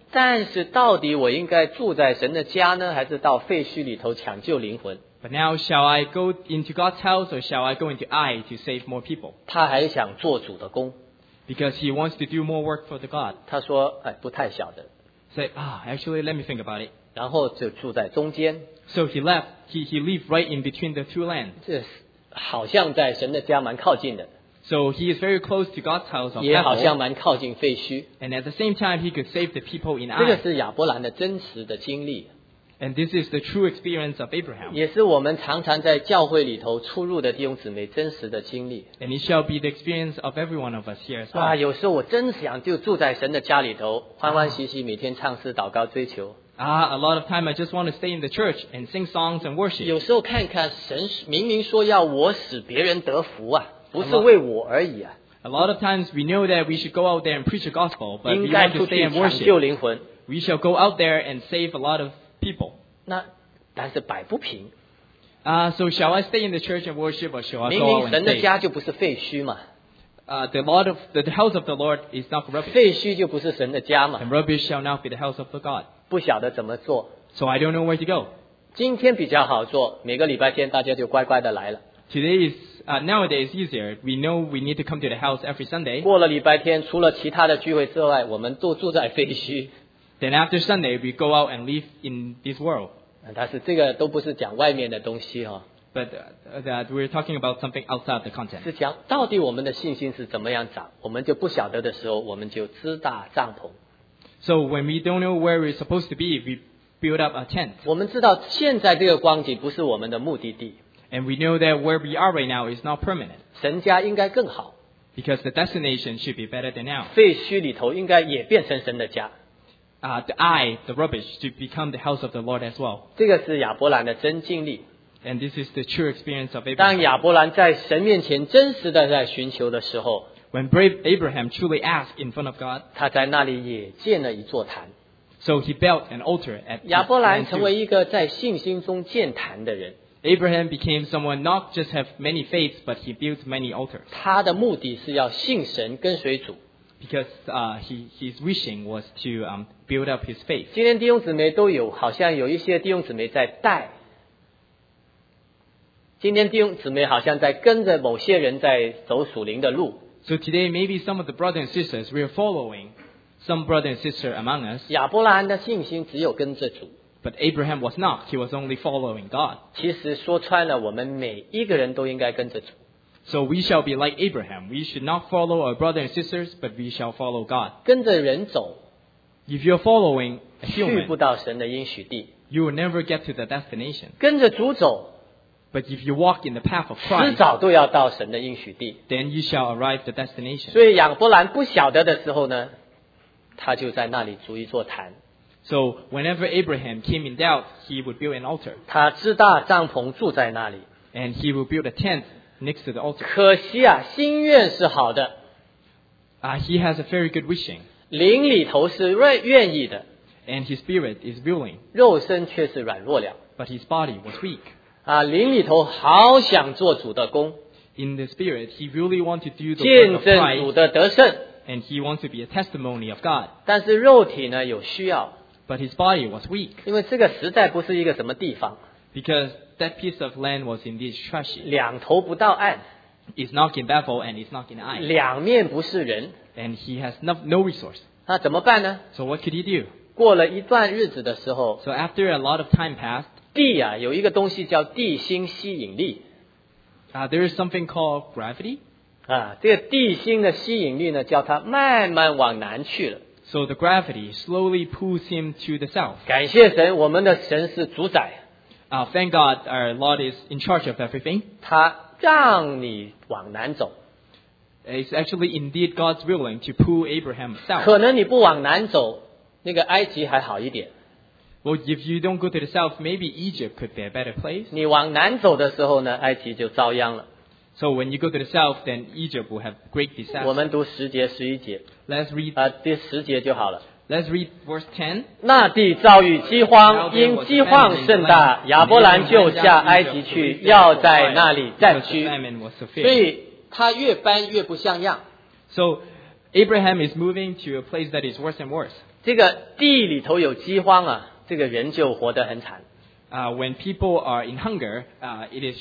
但是到底我应该住在神的家呢，还是到废墟里头抢救灵魂？ But now, shall I go into God's house or shall I go into Ai to save more people? 他还想做主的工。 Because he wants to do more work for the God. 他说不太晓得， Say, actually, let me think about it. 然后就住在中间， So he left. He lived right in between the two lands. 这好像在神的家蛮靠近的， So he is very close to God's house of 也好像 Bethel. 蛮靠近废墟。 And at the same time, he could save the people in 这个 Ai. 是亚伯兰的真实的经历， And this is the true experience of Abraham. 也是我们常常在教会里头出入的弟兄姊妹真实的经历。 And it shall be the experience of every one of us here as 啊， well. 有时候我真想就住在神的家里头，欢欢喜喜每天唱诗祷告追求。 A lot of time I just want to stay in the church and sing songs and worship. 有时候看看神明明说要我使别人得福啊，不是为我而已啊， A lot of times we know that we should go out there and preach the gospel, but 应 we 该 want to 出 stay 去 and 抢 worship. 救灵魂。 We shall go out there and save a lot of people. 那但是摆不平， So shall I stay in the church and worship, or shall I 明 go 明 out 神 and 的 save? 家就不是废墟嘛， The house of the Lord is not rubbish, 废墟就不是神的家嘛， and rubbish shall not be the house of the God. 不晓得怎么做。 So I don't know where to go. 今天比较好做，每个礼拜天大家就乖乖的来了。 Today is nowadays easier. We know we need to come to the house every Sunday. 过了礼拜天，除了其他的聚会之外，我们都住在废墟。 Then after Sunday, we go out and live in this world. 但是这个都不是讲外面的东西哈、 But that we're talking about something outside the content. 是讲到底我们的信心是怎么样长，我们就不晓得的时候，我们就支搭帐篷。 So when we don't know where we're supposed to be, we build up a tent. 我们知道现在这个光景不是我们的目的地， And we know that where we are right now is not permanent. 神家应该更好， Because the destination should be better than now. 废墟里头应该也变成神的家。 The rubbish, to become the house of the Lord as well. 这个是亚伯兰的真经历。 And this is the true experience of 当 Abraham. 亚伯兰在神面前真实的在寻求的时候， When brave Abraham truly asked in front of God, 他在那里也建了一座坛。 so he built an altar at 亚伯兰 Mount 成为一个在信心中建坛的人， Abraham became someone not just have many faiths, but he built many altars. 他的目的是要信神跟随主。 Because his wishing was to build up his faith. 今天弟兄姊妹都有，好像有一些弟兄姊妹在带。今天弟兄姊妹好像在跟着某些人在走属灵的路。 So today, maybe some of the brothers and sisters, we are following some brother and sister among us. 亚伯兰的信心只有跟着主。 But Abraham was not. He was only following God. 其实说穿了，我们每一个人都应该跟着主。 So we shall be like Abraham. We should not follow our brothers and sisters, but we shall follow God. 跟着人走， If you're following a 去不 human, 到神的应许地； you will never get to the destination. 跟着主走， But if you walk in the path of 迟 Christ, 早都要到神的应许地。 then you shall arrive the destination. 所以亚伯兰不晓得的时候呢，他就在那里筑一座坛。 So whenever Abraham came in doubt, he would build an altar. 他支搭帐篷住在那里。 And he would build a tent next to the altar. 可惜啊，心愿是好的， He has a very good wishing, 灵里头是愿意的， and his spirit is willing, 肉身却是软弱了。 but his body was weak. 啊，灵里头好想做主的工， In the spirit, he really wanted to do the work 见 of 证主 Christ, 的得胜， and he wants to be a testimony of God. 但是肉体呢有需要， But his body was weak, 因为这个实在不是一个什么地方， because that piece of land was indeed trashy. 两头不到岸， It's not in Bethel, and it's not in Ai. 两面不是人， And he has no resource. 那怎么办呢？ So what could he do? 过了一段日子的时候， So after a lot of time passed, 地啊有一个东西叫地心吸引力 there is something called gravity. 啊，这个地心的吸引力呢，叫它慢慢往南去了。 So the gravity slowly pulls him to the south. 感谢神，我们的神是主宰， Thank God our Lord is in charge of everything. 他让你往南走。 It's actually indeed God's willing to pull Abraham south. 可能你不往南走，那个埃及还好一点。 Well, if you don't go to the south, maybe Egypt could be a better place. 你往南走的时候呢，埃及就遭殃了。 So when you go to the south, then Egypt will have great 我 disaster. 们读10节、11节 Let's read. 第10节就好了。 Let's read verse 10. 那地遭遇饥荒，因饥荒甚大，亚伯兰就下埃及去，要在那里暂 Because the 居。 famine was 所 severe. 以他越搬越不像样。 So Abraham is moving to a place that is worse and worse. 这个地里头有饥荒啊，这个人就活得很惨。 When people are in hunger, it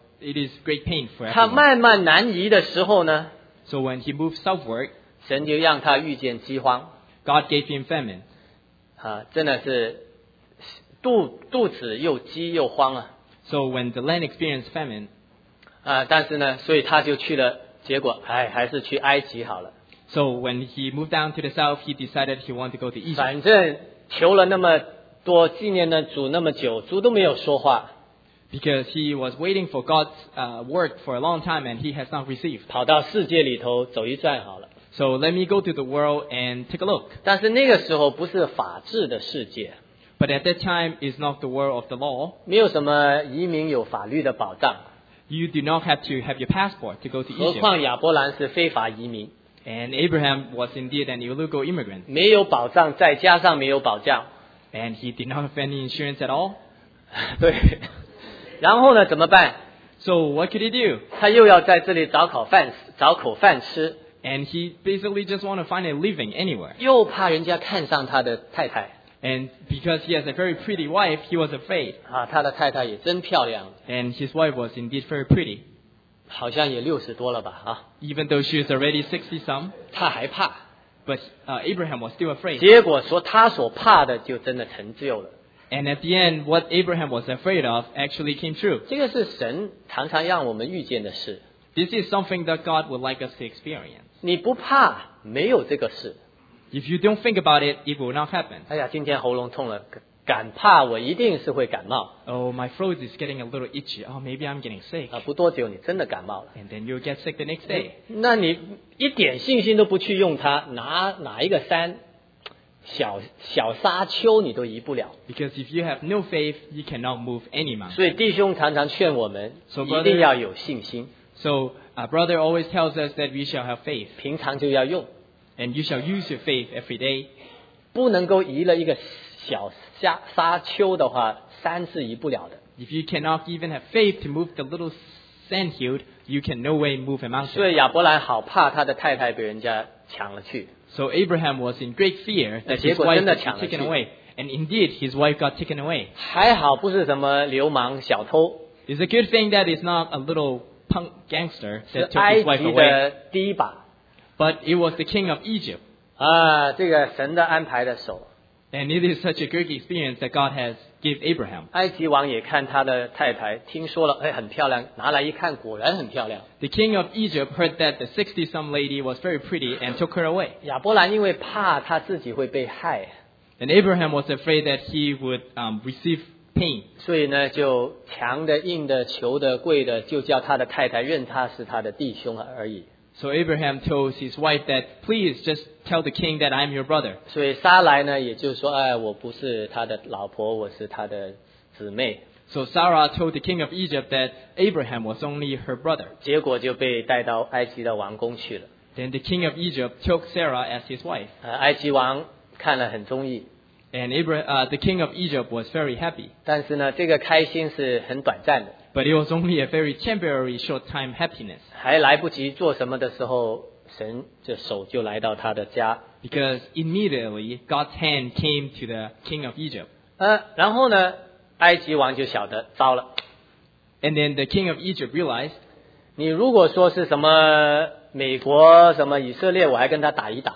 is great pain for 他 everyone. 慢慢南移的时候呢， So when he moved southward, 神就让他遇见饥荒 God gave him famine. 啊，真的是肚子又饥又荒啊 So when the land experienced famine, 啊！但是呢，所以他就去了，结果还是去埃及好了。 so when he moved down to the south, he decided he wanted to go to Egypt. 反正求了那么多，纪念了主那么久，主都没有说话， Because he was waiting for God's word for a long time and he has not received. 跑到世界里头走一转好了。 So let me go to the world and take a look. 但是那个时候不是法治的世界， But at that time is not the world of the law. 没有什么移民有法律的保障， You do not have to have your passport to go to 何 Egypt. 况亚伯兰是非法移民， And Abraham was indeed an illegal immigrant. 没有保障，再加上没有保障， And he did not have any insurance at all. 对。然后呢，怎么办？ So what could he do? 他又要在这里找口饭吃， And he basically just want to find a living anywhere. 又怕人家看上他的太太 And because he has a very pretty wife, he was afraid. 啊，他的太太也真漂亮， And his wife was indeed very pretty. 好像也60多了吧啊， Even though she was already 60-some, 他还怕。 but Abraham was still afraid. 结果说他所怕的就真的成就了。 And at the end, what Abraham was afraid of actually came true. 这个是神常常让我们遇见的事。 This is something that God would like us to experience. 你不怕，没有这个事。 If you don't think about it, it will not happen. 哎呀，今天喉咙痛了，敢怕我一定是会感冒 Oh, my throat is getting a little itchy. Oh, maybe I'm getting sick. 啊！不多久你真的感冒了。 And then you'll get sick the next day. 那你一点信心都不去用它，哪一个山小沙丘你都移不了。 Because if you have no faith, you cannot move any mountain. 所以弟兄常常劝我们 So 一定要有信心， So our brother always tells us that we shall have faith. 平常就要用， And you shall use your faith every day. 不能够移了一个小沙丘的话，山是移不了的。 If you cannot even have faith to move the little sand hill, you can no way move a 所 mountain. 以亚伯兰好怕他的太太被人家抢了去， So Abraham was in great fear that his 结果 wife 真的 would 抢了 be 去。 taken away. And indeed, his wife got taken away. 还好不是什么流氓小偷， It's a good thing that it's not a little punk gangster 是 that took 埃 his wife 及 away, 的第一把 but it was the king of Egypt. 啊，这个神的安排的手。 And it is such a great experience that God has given Abraham. 埃及王也看他的太太，听说了，哎，很漂亮，拿来一看，果然很漂亮。 The king of Egypt heard that the 60-some lady was very pretty and took her away. 亚伯兰因为怕他自己会被害， And Abraham was afraid that he would receive pain. 所以呢，就强的、硬的、求的、贵的，就叫他的太太认他是他的弟兄而已。 So Abraham told his wife that, please just tell the king that I'm your brother. 所以撒来呢，也就是说，哎，我不是他的老婆，我是他的姊妹。 So Sarah told the king of Egypt that Abraham was only her brother. 结果就被带到埃及的王宫去了。 Then the king of Egypt took Sarah as his wife. 埃及王看了很中意， And the king of Egypt was very happy. 但是呢，这个开心是很短暂的， But it was only a very temporary short-time happiness. 还来不及做什么的时候，神的手就来到他的家。 Because immediately God's hand came to the king of Egypt. 然后呢，埃及王就晓得糟了。 And then the king of Egypt realized, 你如果说是什么美国、什么以色列，我还跟他打一打。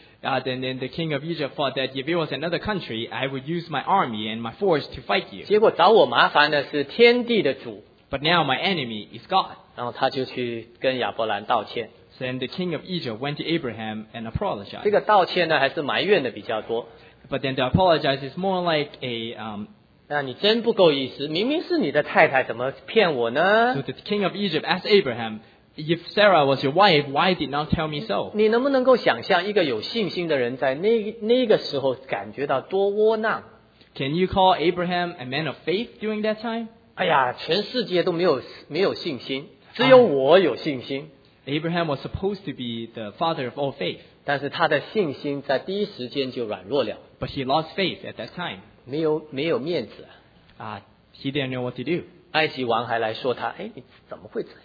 then the king of Egypt thought that if it was another country, I would use my army and my force to fight you. 结果找我麻烦的是天地的主， But now my enemy is God. 然后他就去跟亚伯兰道歉。 So then the king of Egypt went to Abraham and 这 apologized. 个道歉呢，还是埋怨的比较多。 But then the apologize is more like a 你真不够意思，明明是你的太太，怎么骗我呢 so？the king of Egypt asked Abraham, if Sarah was your wife, why did not tell me so? 你能不能够想象一个有信心的人在那个时候感觉到多窝囊？ Can you call Abraham a man of faith during that time? 哎呀，全世界都没有信心，只有我有信心。 Abraham was supposed to be the father of all faith, 但是他的信心在第一时间就软弱了， but he lost faith at that time. 没有面子。 He didn't know what to do. 埃及王还来说他，哎，你怎么会这样？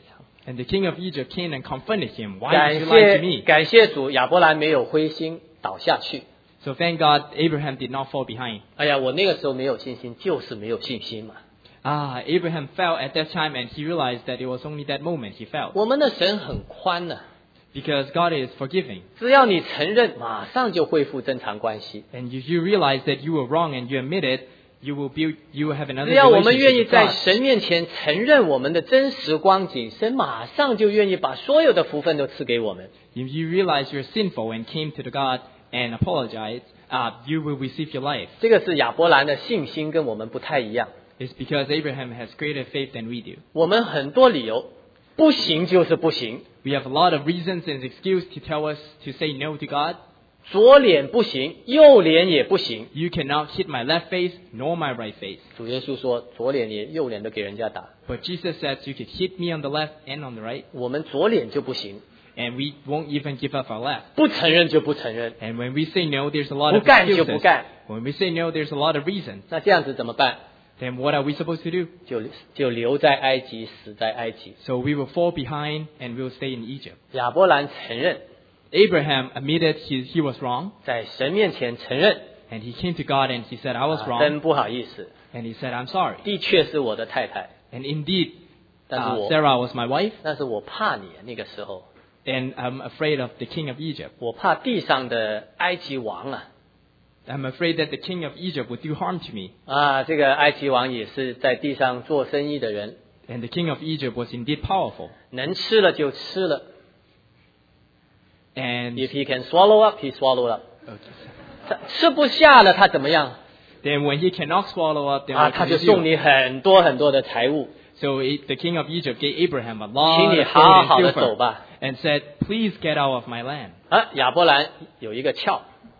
And the king of Egypt came and confronted him. Why did you lie to me? 感谢主，亚伯兰没有灰心倒下去。 So thank God Abraham did not fall behind. 哎呀，我那个时候没有信心，就是没有信心嘛。 Abraham fell at that time and he realized that it was only that moment he fell. 我们的神很宽呢、 Because God is forgiving. 只要你承认，马上就恢复正常关系。 And if you realize that you were wrong and you admit it, you will have another 只要我们愿意 relationship with 在 God. 神面前承认我们的真实光景，神马上就愿意把所有的福分都赐给我们。 If you realize you're sinful and came to the God and apologize, you will receive your life. 这个是亚伯兰的信心跟我们不太一样。 It's because Abraham has greater faith than we do. 我们很多理由，不行就是不行， We have a lot of reasons and excuses to tell us to say no to God. 左脸不行，右脸也不行。 You cannot hit my left face nor my right face. 主耶稣说，左脸也右脸都给人家打， But Jesus says you could hit me on the left and on the right, 我们左脸就不行， and we won't even give up our left. 不承认就不承认， And when we say no, there's a lot 不 of 干就不 excuses. 干。 When we say no, there's a lot of reasons. 那这样子怎么办？ Then what are we supposed to do? 就留在埃及，死在埃及。 So we will fall behind and we'll stay in Egypt. 亚伯兰承认， Abraham admitted he was wrong, 在神面前承认， and he came to God and he said, I was 真 wrong, 不好意思， and he said, I'm sorry. 的确是我的太太， And indeed, 但是我 Sarah was my wife, 但是我怕你那个时候， and I'm afraid of the king of Egypt. 我怕地上的埃及王啊。 I'm afraid that the king of Egypt would do harm to me. 这个埃及王也是在地上做生意的人， And the king of Egypt was indeed powerful. 能吃了就吃了。 And If he can swallow up, he swallow up。 okay. 他吃不下了，他怎么样 Then when he cannot swallow up, then 啊？ what 他 can 就 he 送 do? 你很多很多的财物， So the king of Egypt gave Abraham a 请 lot 你 of 好 gold 好 and 的走 silver 吧。 and said, please get out of my land. 亚伯兰有一个窍，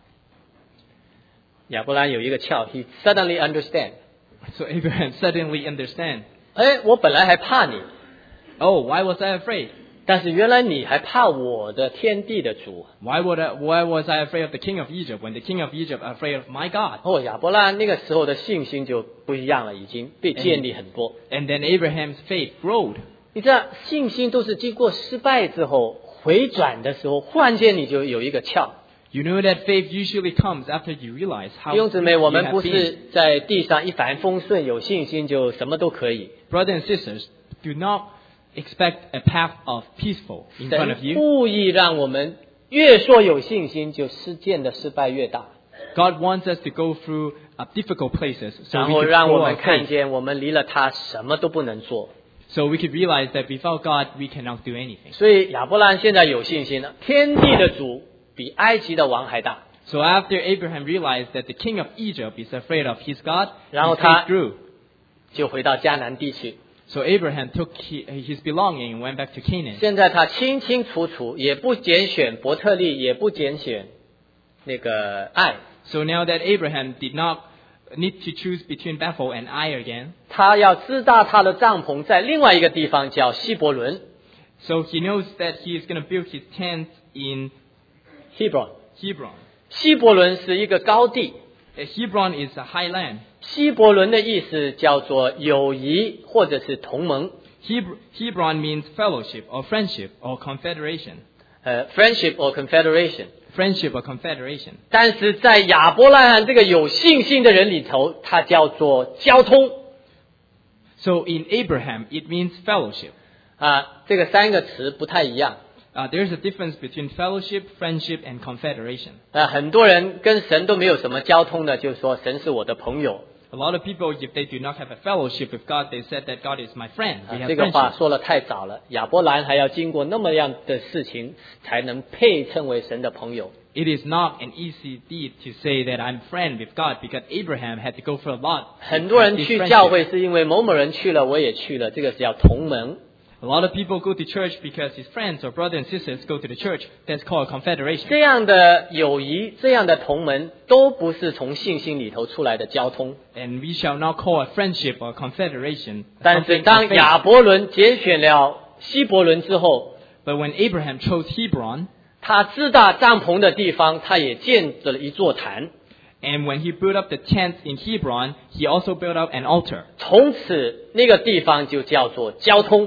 亚伯兰有一个窍 ，he suddenly understand。 So Abraham suddenly understand. 我本来还怕你， Oh, why was I afraid? 但是原来你还怕我的天地的主。 Why was I afraid of the king of Egypt when the king of Egypt afraid of my God? 亚伯兰那个时候的信心就不一样了，已经被建立很多。 And then Abraham's faith growed. 你知道，信心都是经过失败之后回转的时候，忽然间你就有一个窍。 You know that faith usually comes after you realize how 弟兄姊妹， you 我们 have 不 been. 是在地上一帆风顺，有信心就什么都可以。 Brothers and sisters, do not expect a path of peaceful in front 神 of you. 故意让我们越说有信心，就实践的失败越大， God wants us to go through difficult places 然 so we 后 could 让 grow 我 our 们看 faith. 见我们离了他什么都不能做。 So we could realize that without God, we cannot do anything. 所以亚伯兰现在有信心了，天地的主比埃及的王还大。 So after Abraham realized that the king of Egypt is afraid of his God, 然后 his 他 faith grew. 就回到迦南地去。 So Abraham took his belonging and went back to Canaan. 现在他清清楚楚，也不拣选伯特利，也不拣选那个爱， So now that Abraham did not need to choose between Bethel and Ai again, 他要支搭他的帐篷在另外一个地方叫希伯伦 so he knows that he is going to build his tent in Hebron。 Hebron. 希伯伦是一个高地， Hebron is a high land. 希伯伦的意思叫做友谊或者是同盟。 Hebron means fellowship or friendship or confederation. Friendship or confederation。 Friendship or confederation. 但是在亚伯拉罕这个有信心的人里头，它叫做交通。 So in Abraham, it means fellowship. 这个三个词不太一样。 There's a difference between fellowship, friendship, and confederation. 很多人跟神都没有什么交通的，就说神是我的朋友。 A lot of people, if they do not have a fellowship with God, they said that God is my friend. We have 这个话 friendship. 说得太早了，亚伯兰还要经过那么样的事情，才能配称为神的朋友。 It is not an easy deed to say that I'm friend with God because Abraham had to go through a lot. 很多人 to 去 have this 教 friendship. 会是因为某某人去了，我也去了，这个是叫同盟。 A lot of people go to church because his friends or brothers and sisters go to the church. That's called a confederation. 这样的友谊，这样的同盟，都不是从信心里头出来的交通。 And we shall not call a friendship or a confederation. 但是 something 当 of faith. 亚伯伦拣选了希伯伦之后， But when Abraham chose Hebron, 他支搭帐篷的地方，他也建了一座坛。 and when he built up the tent in Hebron, he also built up an altar. 从此那个地方就叫做交通。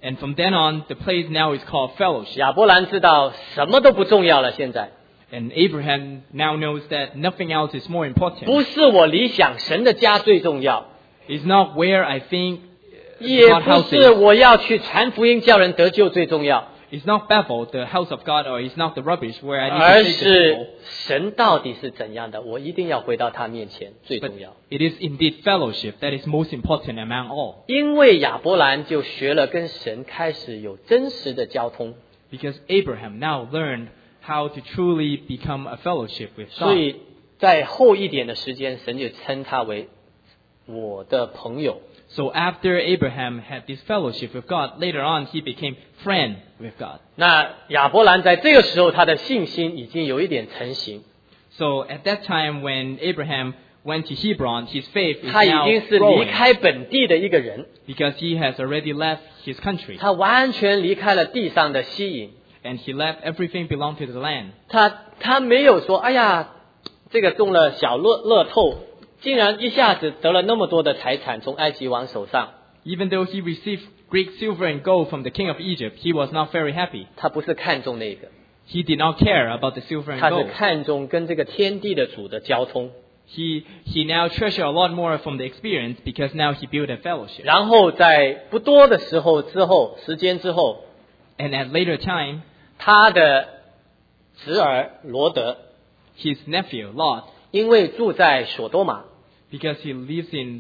And from then on, the place now is called fellowship. 亚伯兰知道什么都不重要了，现在 And Abraham now knows that nothing else is more 不 important. 是我理想神的家最重要， It's not where I think 也 God 不 house 是 is. 我要去传福音叫人得救最重要， It's not Bethel, the house of God, or it's not the rubbish where I 而 need to save the 是 people. 神到底是怎样的，我一定要回到他面前最 But 重要。 it is indeed fellowship that is most important among all. 因为亚伯兰就学了跟神开始有真实的交通， Because Abraham now learned how to truly become a fellowship with 所 God. 以在后一点的时间，神就称他为我的朋友。 So after Abraham had this fellowship with God, later on he became friend with God. 那亚伯兰在这个时候，他的信心已经有一点成型， So at that time when Abraham went to Hebron, his faith is 他已 now 经是离 growing 开本地的一个人， because he has already left his country 他完全离开了地上的吸引， and he left everything belonged to the land. 他没有说，哎呀，这个中了小乐透，竟然一下子得了那么多的财产从埃及王手上， Even though he received great silver and gold from the king of Egypt, he was not very happy. 他不是看重那个， He did not care about the silver and 他是 gold. 看重跟这个天地的主的交通。 He now treasure a lot more from the experience because now he built a fellowship. 然后在不多的时间之后， And at later time, 他的侄儿罗德 his nephew Lot, 因为住在索多玛 because he lives in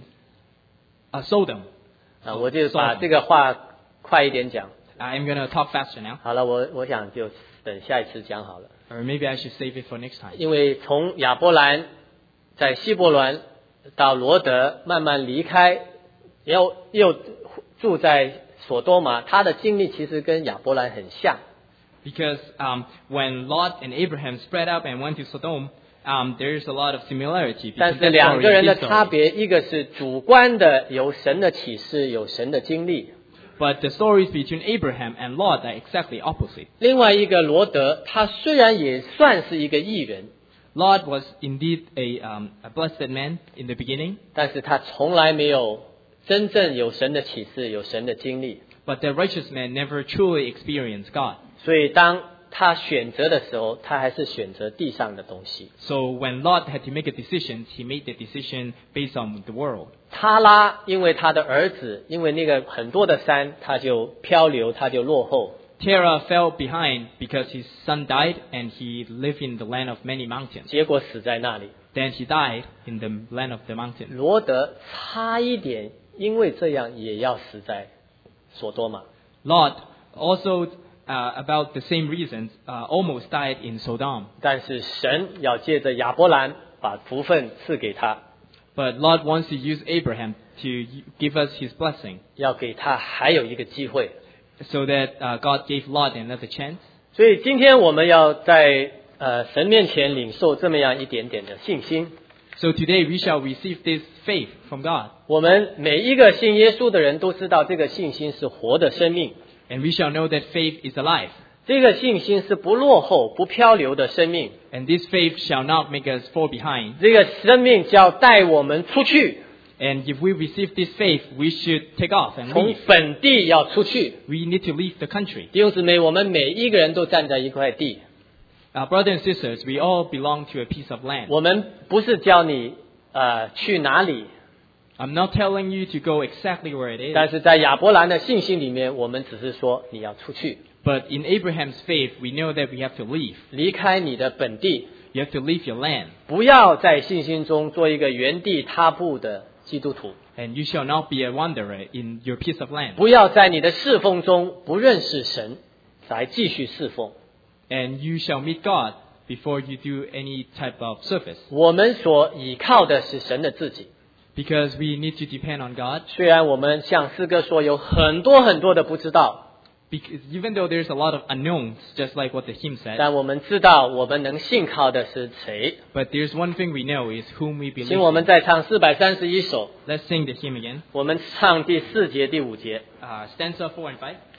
Sodom. 我就把这个话快一点讲。 I'm going to talk faster now, 好了，我想就等下一次讲好了。 or maybe I should save it for next time. 因为从亚伯兰在希伯伦到罗德慢慢离开，又住在索多玛，他的经历其实跟亚伯兰很像。 Because when Lot and Abraham spread up and went to Sodom, there is a lot of similarity 但 between 是 that 两 story 个人 and 的 this 差 story. 别，一个是主观的，有神的启示，有神的经历； But the stories between Abraham and Lot are exactly opposite. 另外一个罗德，他虽然也算是一个义人， Lot was indeed a blessed man in the beginning, 但是他从来没有真正有神的启示，有神的经历。 but the righteous man never truly experienced God. 所以当他选择的时候，他还是选择地上的东西。 So when Lot had to make a decision, he made the decision based on the world. 他拉因为他的儿子，因为那个很多的山，他就漂流，他就落后。 Terah fell behind because his son died and he lived in the land of many mountains. 结果死在那里。 Then he died in the land of the mountains. 罗德差一点，因为这样也要死在索多玛。 Lot also, about the same reasons, almost died in Sodom. 但是神要借着亚伯兰把福分赐给他， But Lot wants to use Abraham to give us his blessing 要给他还有一个机会。 so that God gave Lot another chance. 所以今天我们要在神面前领受这么样一点点的信心。 So today we shall receive this faith from God. 我们每一个信耶稣的人都知道，这个信心是活的生命， And we shall know that faith is alive. 这个信心是不落后、不漂流的生命。 And this faith shall not make us fall behind. 这个生命叫带我们出去， And if we receive this faith, we should take off and 从 leave. 本地要出去。 We need to leave the country. 弟兄姊妹，我们每一个人都站在一块地， Brothers and sisters, we all belong to a piece of land. 我们不是教你去哪里， I'm not telling you to go exactly where it 但 is. 是在亚伯兰的信心里面，我们只是说你要出去， But in Abraham's faith, we know that we have to leave. 离开你的本地， You have to leave your land. 不要在信心中做一个原地踏步的基督徒， And you shall not be a wanderer in your piece of land. 不要在你的侍奉中不认识神，才继续侍奉。 And you shall meet God before you do any type of service. 我们所倚靠的是神的自己。 Because we need to depend on God. 虽然我们像诗歌说有很多的不知道， Because even though there's a lot of unknowns, just like what the hymn said, 但我们知道我们能信靠的是谁。 but there's one thing we know is whom we 请我 believe 们 in. 再唱431首， Let's sing the hymn again. 我们唱第4节、第5节。 Stanza 4 and 5.